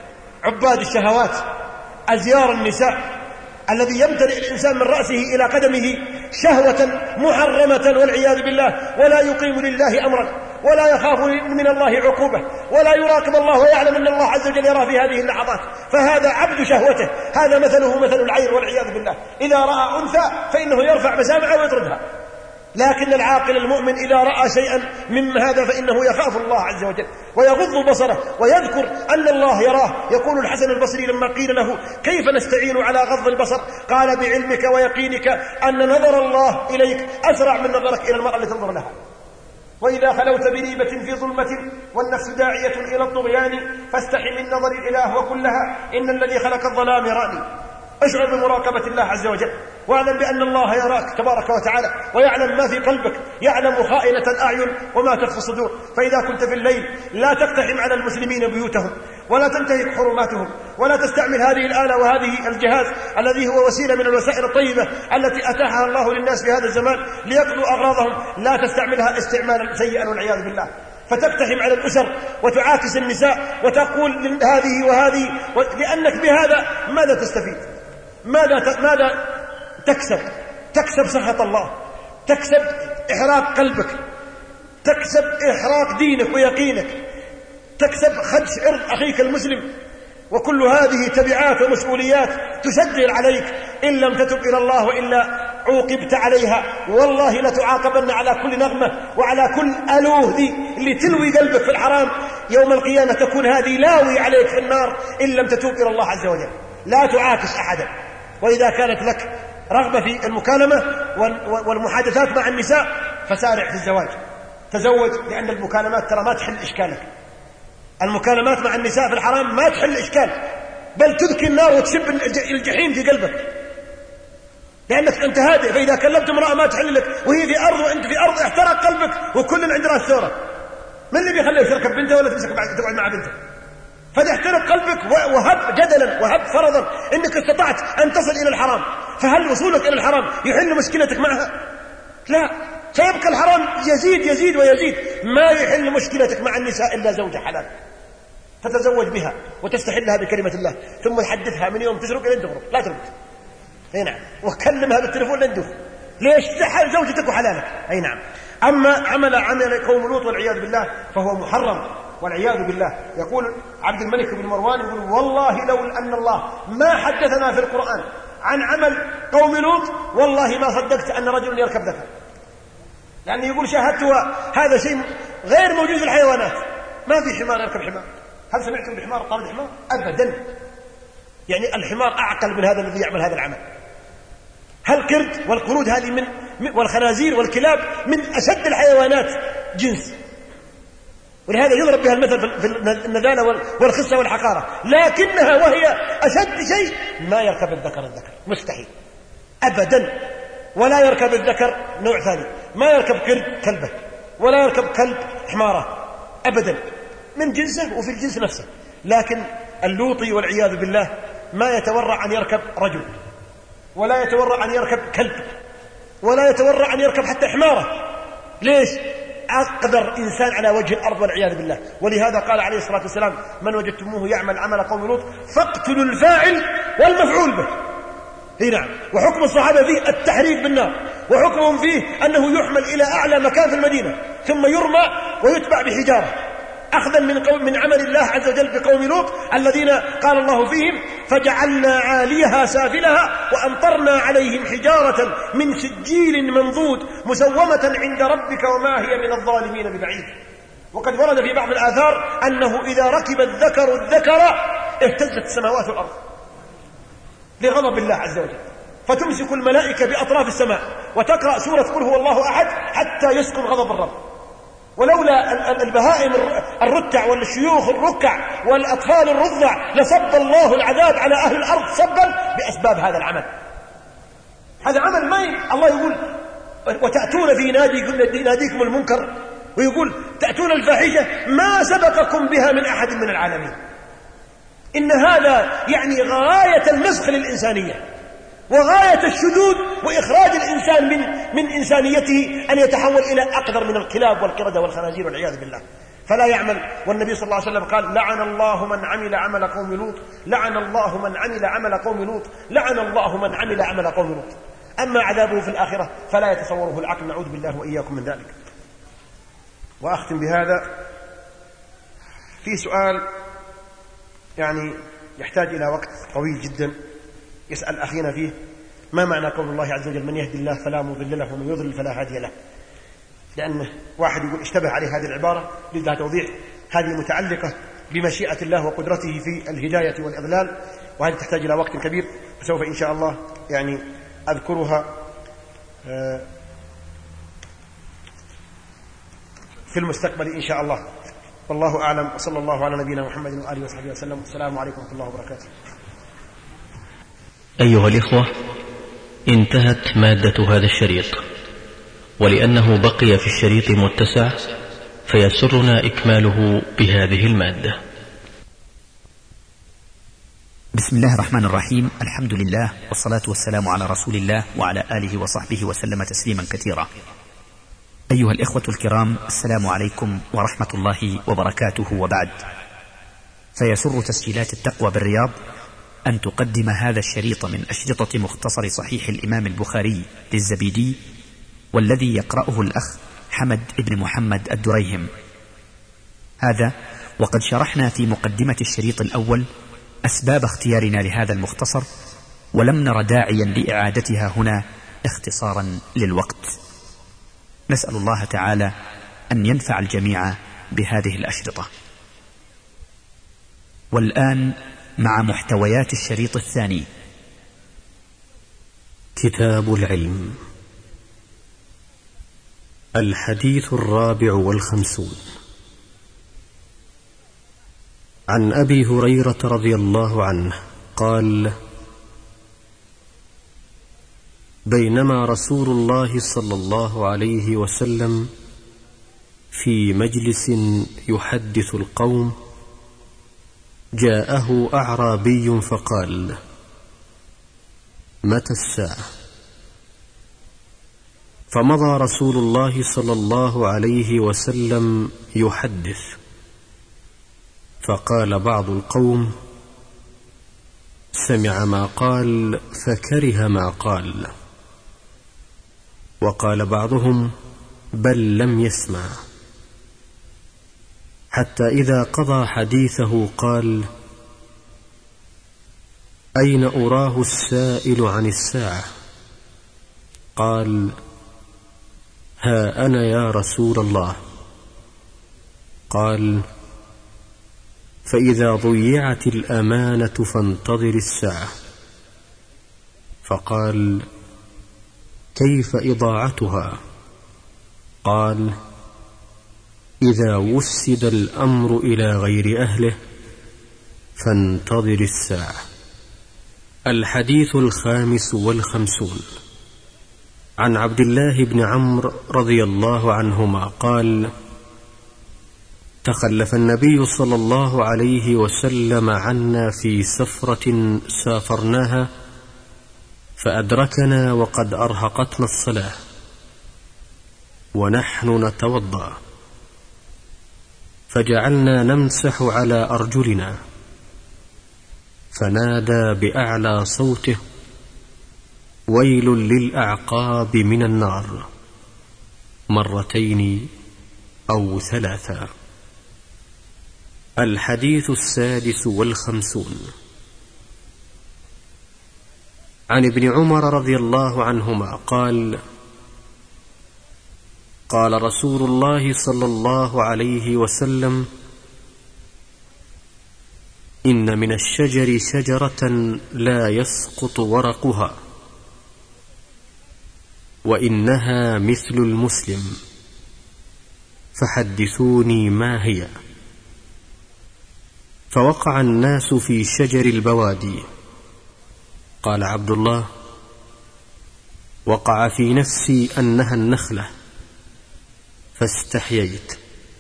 عباد الشهوات. أزيار النساء الذي يمتلئ الإنسان من رأسه إلى قدمه شهوة محرمة والعياذ بالله، ولا يقيم لله أمرا ولا يخاف من الله عقوبة ولا يراقب الله ويعلم أن الله عز وجل يرى في هذه اللحظات، فهذا عبد شهوته. هذا مثله مثل العير والعياذ بالله، إذا رأى أنثى فإنه يرفع مسامعه ويطردها. لكن العاقل المؤمن إذا رأى شيئا من هذا فإنه يخاف الله عز وجل ويغض بصره ويذكر أن الله يراه. يقول الحسن البصري لما قيل له: كيف نستعين على غض البصر؟ قال: بعلمك ويقينك أن نظر الله إليك أسرع من نظرك إلى المرأة التي تنظر لها. وإذا خلوت بريبة في ظلمة والنفس داعية إلى الطغيان فاستحي من نظر الإله وكلها إن الذي خلق الظلام يراني. اشعر بمراقبة الله عز وجل، واعلم بأن الله يراك تبارك وتعالى ويعلم ما في قلبك، يعلم خائنة الأعين وما تخفي الصدور. فإذا كنت في الليل لا تقتحم على المسلمين بيوتهم ولا تنتهك حرماتهم ولا تستعمل هذه الآلة وهذه الجهاز الذي هو وسيلة من الوسائل الطيبة التي أتاحها الله للناس في هذا الزمان ليقضوا أغراضهم، لا تستعملها استعمالا سيئا والعياذ بالله، فتقتحم على الأسر وتعاكس النساء وتقول هذه وهذه، لأنك بهذا ماذا تستفيد؟ ماذا تكسب سخط الله، تكسب إحراق قلبك، تكسب إحراق دينك ويقينك، تكسب خدش عرض أخيك المسلم. وكل هذه تبعات ومسؤوليات تسجل عليك إن لم تتب إلى الله، وإلا عوقبت عليها. والله لتعاقبن على كل نغمة وعلى كل ألوه دي اللي تلوي قلبك في الحرام. يوم القيامة تكون هذه لاوي عليك في النار إن لم تتوب إلى الله عز وجل. لا تعاكس أحدا. وإذا كانت لك رغبة في المكالمة والمحادثات مع النساء فسارع في الزواج، تزوج، لأن المكالمات ترى ما تحل إشكالك. المكالمات مع النساء في الحرام ما تحل إشكال، بل تذكي النار وتسب الجحيم في قلبك، لأنك أنت هادئ. فإذا كلمت امرأة ما تحل لك وهي في أرض وأنت في أرض احترق قلبك وكل عند راس ثورة، من اللي بيخليه يشركب بنته ولا تمسك تقعد مع بنته؟ فتحترق قلبك. وهب جدلا وهب فرضا إنك استطعت أن تصل إلى الحرام، فهل وصولك إلى الحرام يحل مشكلتك معها؟ لا، سيبقى الحرام يزيد ويزيد. ما يحل مشكلتك مع النساء إلا زوجة حلال تتزوج بها وتستحلها بكلمة الله، ثم تحدثها من يوم تسرق إلى تغرق، لا ترقد. أي نعم. وكلمها بالتليفون لن تدخل. ليش؟ تحل زوجتك وحلالك. أي نعم. أما عمل قوم لوط والعياذ بالله فهو محرم والعياذ بالله. يقول عبد الملك بن مروان: يقول: والله لو أن الله ما حدثنا في القرآن عن عمل قوم لوط والله ما صدقت أن رجل يركب ذكر. يعني يقول: شاهدت هذا شيء غير موجود في الحيوانات، ما في حمار يركب حمار. هل سمعتم بحمار قال الحمار؟ أبدا. يعني الحمار أعقل من هذا الذي يعمل هذا العمل. هل قرد والقرود هذه والخنازير والكلاب من أشد الحيوانات جنس، ولهذا يضرب بها المثل في النذالة والخسة والحقارة، لكنها وهي أشد شيء ما يركب الذكر مستحيل أبدا. ولا يركب الذكر نوع ثاني، ما يركب قرد كلبه ولا يركب كلب حمارة أبدا، من جنسه وفي الجنس نفسه. لكن اللوطي والعياذ بالله ما يتورع أن يركب رجل، ولا يتورع أن يركب كلب، ولا يتورع أن يركب حتى حمارة. ليش؟ أقدر إنسان على وجه الأرض والعياذ بالله. ولهذا قال عليه الصلاة والسلام: من وجدتموه يعمل عمل قوم لوط فاقتلوا الفاعل والمفعول به. نعم. وحكم الصحابة فيه التحريق بالنار، وحكمهم فيه أنه يحمل إلى أعلى مكان في المدينة ثم يرمى ويتبع بحجارة، أخذا من عمل الله عز وجل بقوم لوط الذين قال الله فيهم: فجعلنا عاليها سافلها وأمطرنا عليهم حجارة من سجيل منضود مسومة عند ربك وما هي من الظالمين ببعيد. وقد ورد في بعض الآثار أنه إذا ركب الذكر اهتزت السماوات والأرض لغضب الله عز وجل، فتمسك الملائكة بأطراف السماء وتقرأ سورة قل هو الله أحد حتى يسكن غضب الرب. ولولا البهائم الرتع والشيوخ الركع والأطفال الرضع لصب الله العذاب على أهل الأرض صبا بأسباب هذا العمل. هذا عمل ما الله يقول: وتأتون في ناديكم المنكر، ويقول: تأتون الفاحشة ما سبقكم بها من أحد من العالمين. إن هذا يعني غاية المسخ للإنسانية وغاية الشذوذ وإخراج الإنسان من إنسانيته، أن يتحول إلى أقدر من الكلاب والقردة والخنازير والعياذ بالله. فلا يعمل. والنبي صلى الله عليه وسلم قال: لعن الله من عمل عمل قوم لوط، لعن الله من عمل عمل قوم لوط، لعن الله من عمل عمل قوم لوط. أما عذابه في الآخرة فلا يتصوره العقل، نعوذ بالله وإياكم من ذلك. وأختم بهذا في سؤال يعني يحتاج إلى وقت طويل جدا. يسأل أخينا فيه: ما معنى قول الله عز وجل: من يهدي الله فلا مضل له ومن يضلل فلا هادي له؟ لأن واحد يقول اشتبه عليه هذه العبارة، لذا توضيح. هذه متعلقة بمشيئة الله وقدرته في الهداية والإضلال، وهذه تحتاج إلى وقت كبير، فسوف إن شاء الله يعني أذكرها في المستقبل إن شاء الله. والله أعلم، وصلى الله على نبينا محمد وآله وصحبه وسلم. السلام عليكم ورحمة الله وبركاته. أيها الإخوة، انتهت مادة هذا الشريط، ولأنه بقي في الشريط متسع فيسرنا إكماله بهذه المادة. بسم الله الرحمن الرحيم. الحمد لله والصلاة والسلام على رسول الله وعلى آله وصحبه وسلم تسليما كثيرا. أيها الإخوة الكرام، السلام عليكم ورحمة الله وبركاته. وبعد، فيسر تسجيلات التقوى بالرياض أن تقدم هذا الشريط من أشرطة مختصر صحيح الإمام البخاري للزبيدي، والذي يقرأه الأخ حمد بن محمد الدريهم. هذا وقد شرحنا في مقدمة الشريط الأول أسباب اختيارنا لهذا المختصر، ولم نر داعيا لإعادتها هنا اختصارا للوقت. نسأل الله تعالى أن ينفع الجميع بهذه الأشرطة. والآن مع محتويات الشريط الثاني. كتاب العلم. الحديث 54. عن أبي هريرة رضي الله عنه قال: بينما رسول الله صلى الله عليه وسلم في مجلس يحدث القوم، جاءه أعرابي فقال: متى الساعة؟ فمضى رسول الله صلى الله عليه وسلم يحدث، فقال بعض القوم: سمع ما قال فكره ما قال. وقال بعضهم: بل لم يسمع. حتى إذا قضى حديثه قال: أين أراه السائل عن الساعة؟ قال: ها أنا يا رسول الله. قال: فإذا ضيعت الأمانة فانتظر الساعة. فقال: كيف إضاعتها؟ قال: إذا وسد الأمر إلى غير أهله فانتظر الساعة. الحديث 55. عن عبد الله بن عمرو رضي الله عنهما قال: تخلف النبي صلى الله عليه وسلم عنا في سفرة سافرناها، فأدركنا وقد أرهقتنا الصلاة، ونحن نتوضأ، فجعلنا نمسح على أرجلنا، فنادى بأعلى صوته: ويل للأعقاب من النار، مرتين أو ثلاثا. الحديث 56. عن ابن عمر رضي الله عنهما قال: قال رسول الله صلى الله عليه وسلم: إن من الشجر شجرة لا يسقط ورقها، وإنها مثل المسلم، فحدثوني ما هي. فوقع الناس في شجر البوادي. قال عبد الله: وقع في نفسي أنها النخلة، فاستحييت.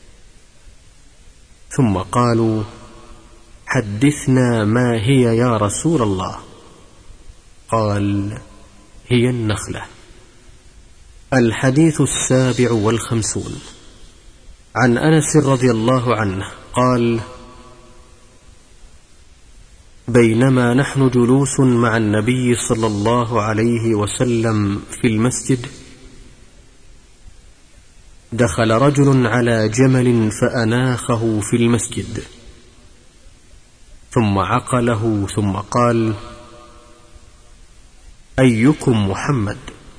ثم قالوا: حدثنا ما هي يا رسول الله. قال: هي النخلة. الحديث 57. عن أنس رضي الله عنه قال: بينما نحن جلوس مع النبي صلى الله عليه وسلم في المسجد، دخل رجل على جمل فأناخه في المسجد، ثم عقله، ثم قال: أيكم محمد؟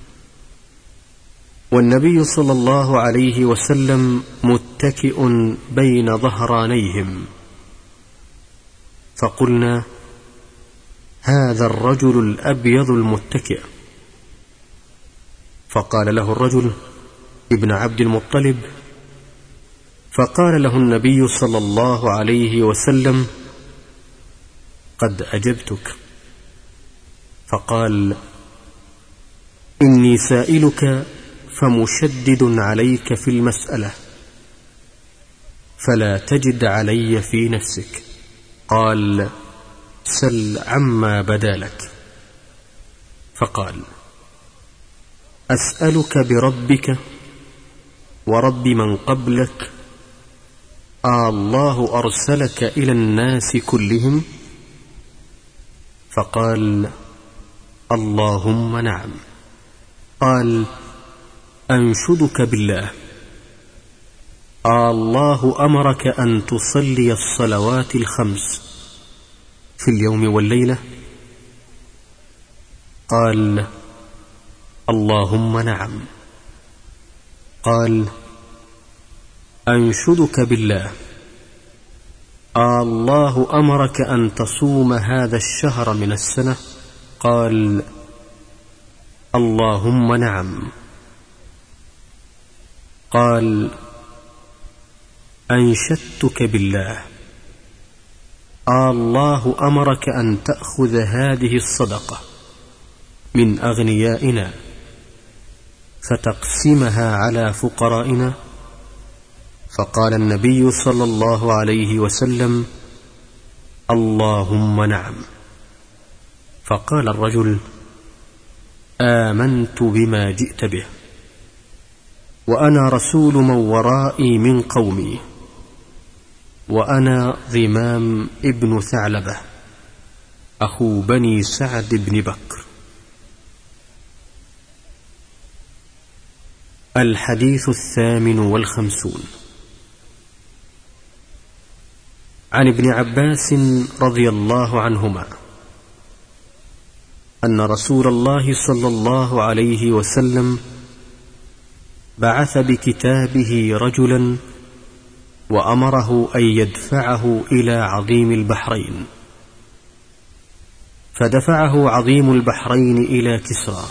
والنبي صلى الله عليه وسلم متكئ بين ظهرانيهم، فقلنا: هذا الرجل الأبيض المتكئ. فقال له الرجل: ابن عبد المطلب. فقال له النبي صلى الله عليه وسلم: قد أجبتك. فقال: إني سائلك فمشدد عليك في المسألة، فلا تجد علي في نفسك. قال: سل عما بدا لك. فقال: أسألك بربك ورب من قبلك، الله أرسلك إلى الناس كلهم؟ فقال: اللهم نعم. قال: أنشدك بالله، الله أمرك أن تصلي الصلوات الخمس في اليوم والليلة؟ قال: اللهم نعم. قال: أنشدك بالله، الله أمرك أن تصوم هذا الشهر من السنة؟ قال: اللهم نعم. قال: أنشدتك بالله، الله أمرك أن تأخذ هذه الصدقة من أغنيائنا فتقسمها على فقرائنا؟ فقال النبي صلى الله عليه وسلم: اللهم نعم. فقال الرجل: آمنت بما جئت به، وأنا رسول من ورائي من قومي، وأنا ضمام ابن ثعلبة أخو بني سعد بن بكر. الحديث 58. عن ابن عباس رضي الله عنهما أن رسول الله صلى الله عليه وسلم بعث بكتابه رجلا وأمره أن يدفعه إلى عظيم البحرين، فدفعه عظيم البحرين إلى كسرى،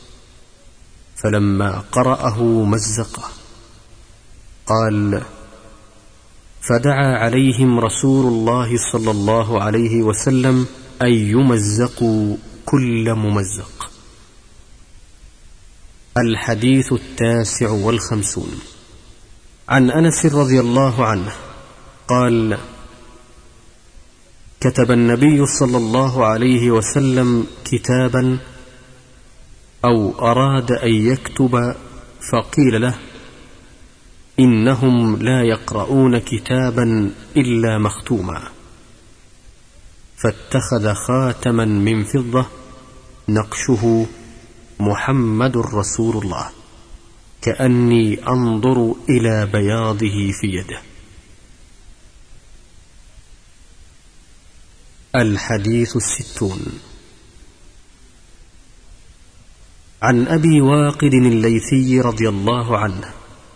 فلما قرأه مزقه. قال: فدعا عليهم رسول الله صلى الله عليه وسلم أن يمزقوا كل ممزق. الحديث 59. عن أنس رضي الله عنه قال: كتب النبي صلى الله عليه وسلم كتابا، أو أراد أن يكتب، فقيل له: إنهم لا يقرؤون كتابا إلا مختوما، فاتخذ خاتما من فضة نقشه محمد رسول الله، كأني أنظر إلى بياضه في يده. الحديث 60. عن أبي واقد الليثي رضي الله عنه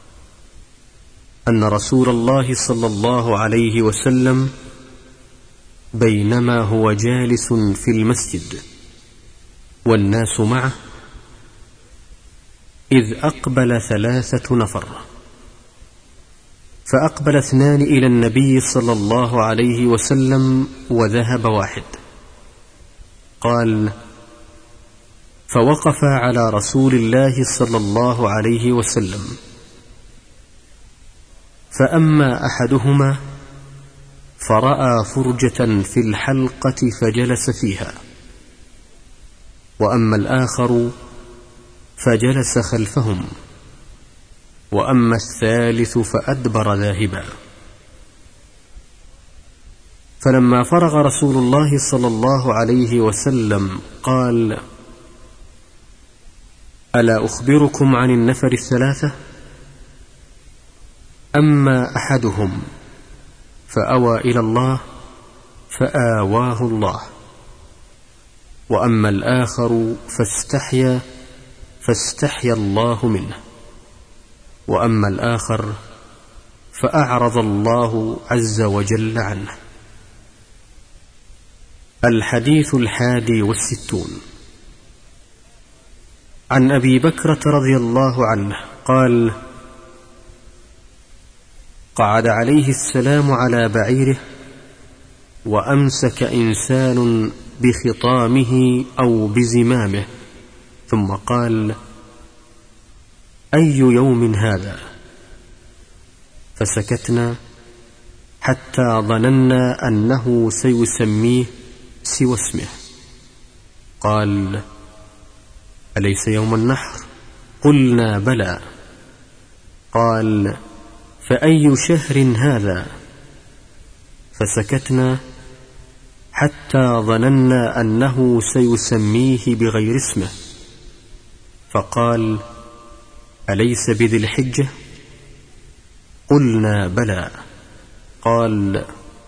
أن رسول الله صلى الله عليه وسلم بينما هو جالس في المسجد والناس معه إذ أقبل 3 نفر، فأقبل 2 إلى النبي صلى الله عليه وسلم وذهب واحد. قال: فوقف على رسول الله صلى الله عليه وسلم، فأما أحدهما فرأى فرجة في الحلقة فجلس فيها، وأما الآخر فجلس خلفهم، وأما الثالث فأدبر ذاهبا. فلما فرغ رسول الله صلى الله عليه وسلم قال: ألا أخبركم عن النفر 3؟ أما أحدهم فأوى إلى الله فآواه الله، وأما الآخر فاستحيا الله منه، وأما الآخر فأعرض الله عز وجل عنه. الحديث 61. عن أبي بكرة رضي الله عنه قال: قعد عليه السلام على بعيره، وأمسك إنسان بخطامه أو بزمامه، ثم قال: أي يوم هذا؟ فسكتنا حتى ظننا أنه سيسميه سوى اسمه. قال: أليس يوم النحر؟ قلنا: بلى. قال: فأي شهر هذا؟ فسكتنا حتى ظننا أنه سيسميه بغير اسمه، فقال: أليس بذي الحجة؟ قلنا: بلى. قال: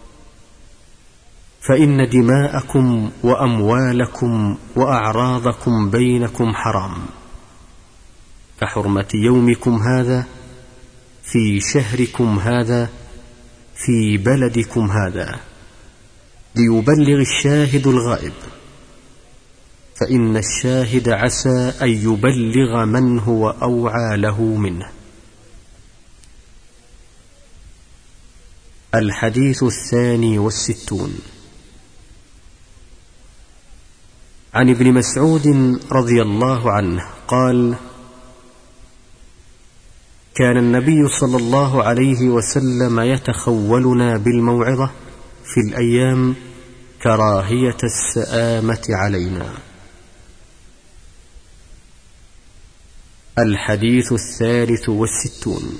فإن دماءكم وأموالكم وأعراضكم بينكم حرام، كحرمة يومكم هذا في شهركم هذا في بلدكم هذا، ليبلغ الشاهد الغائب، فإن الشاهد عسى أن يبلغ من هو أوعى له منه. الحديث 62. عن ابن مسعود رضي الله عنه قال: كان النبي صلى الله عليه وسلم يتخولنا بالموعظة في الأيام كراهية السآمة علينا. الحديث 63.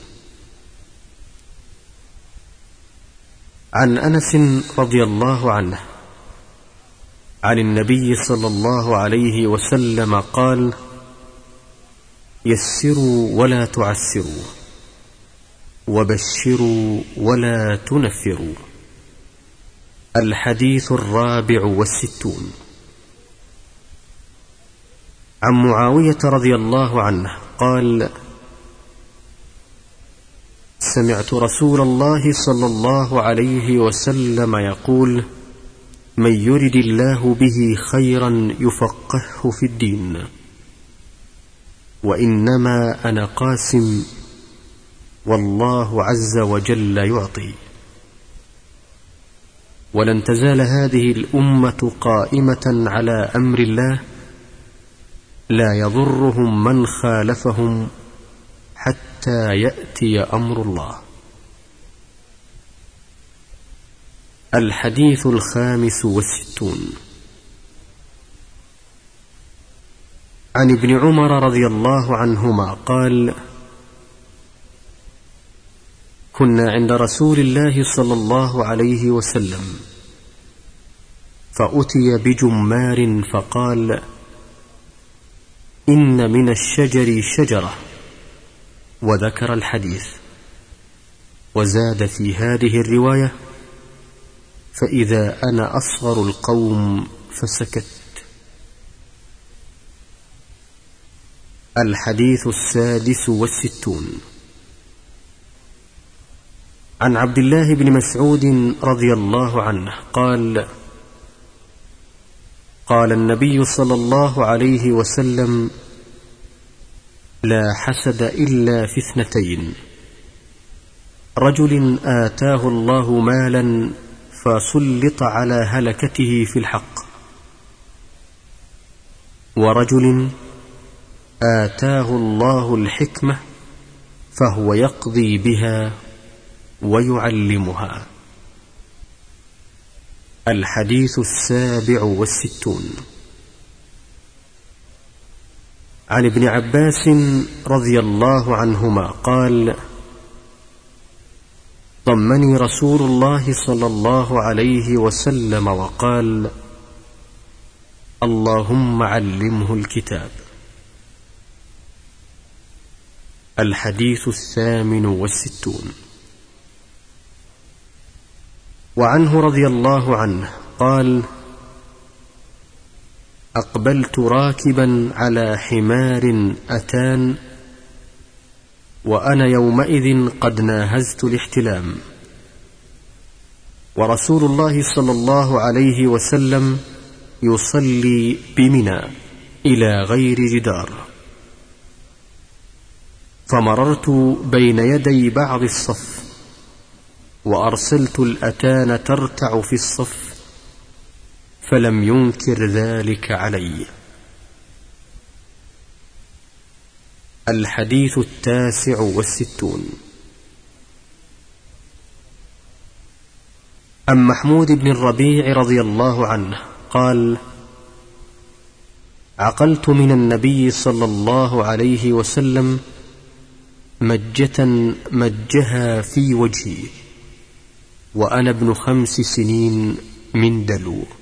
عن أنس رضي الله عنه عن النبي صلى الله عليه وسلم قال: يسروا ولا تعسروا، وبشروا ولا تنفروا. الحديث 64. عن معاوية رضي الله عنه قال: سمعت رسول الله صلى الله عليه وسلم يقول: من يرد الله به خيرا يفقهه في الدين، وإنما أنا قاسم، والله عز وجل يعطي. ولن تزال هذه الأمة قائمة على أمر الله، لا يضرهم من خالفهم حتى يأتي أمر الله. الحديث 65. عن ابن عمر رضي الله عنهما قال: كنا عند رسول الله صلى الله عليه وسلم فأتي بجمار فقال: إن من الشجر شجرة، وذكر الحديث، وزاد في هذه الرواية: فإذا أنا أصغر القوم فسكت. الحديث 66. عن عبد الله بن مسعود رضي الله عنه قال: قال النبي صلى الله عليه وسلم: لا حسد إلا في 2: رجل آتاه الله مالا فسلط على هلكته في الحق، ورجل آتاه الله الحكمة فهو يقضي بها ويعلمها. الحديث 67. عن ابن عباس رضي الله عنهما قال: ضمني رسول الله صلى الله عليه وسلم وقال: اللهم علمه الكتاب. الحديث 68. وعنه رضي الله عنه قال: أقبلت راكبا على حمار أتان، وأنا يومئذ قد ناهزت الاحتلام، ورسول الله صلى الله عليه وسلم يصلي بمنى إلى غير جدار، فمررت بين يدي بعض الصف، وأرسلت الأتان ترتع في الصف، فلم ينكر ذلك علي. الحديث 69. عن محمود بن الربيع رضي الله عنه قال: عقلت من النبي صلى الله عليه وسلم مجة مجها في وجهي وأنا ابن 5 سنين من دلو.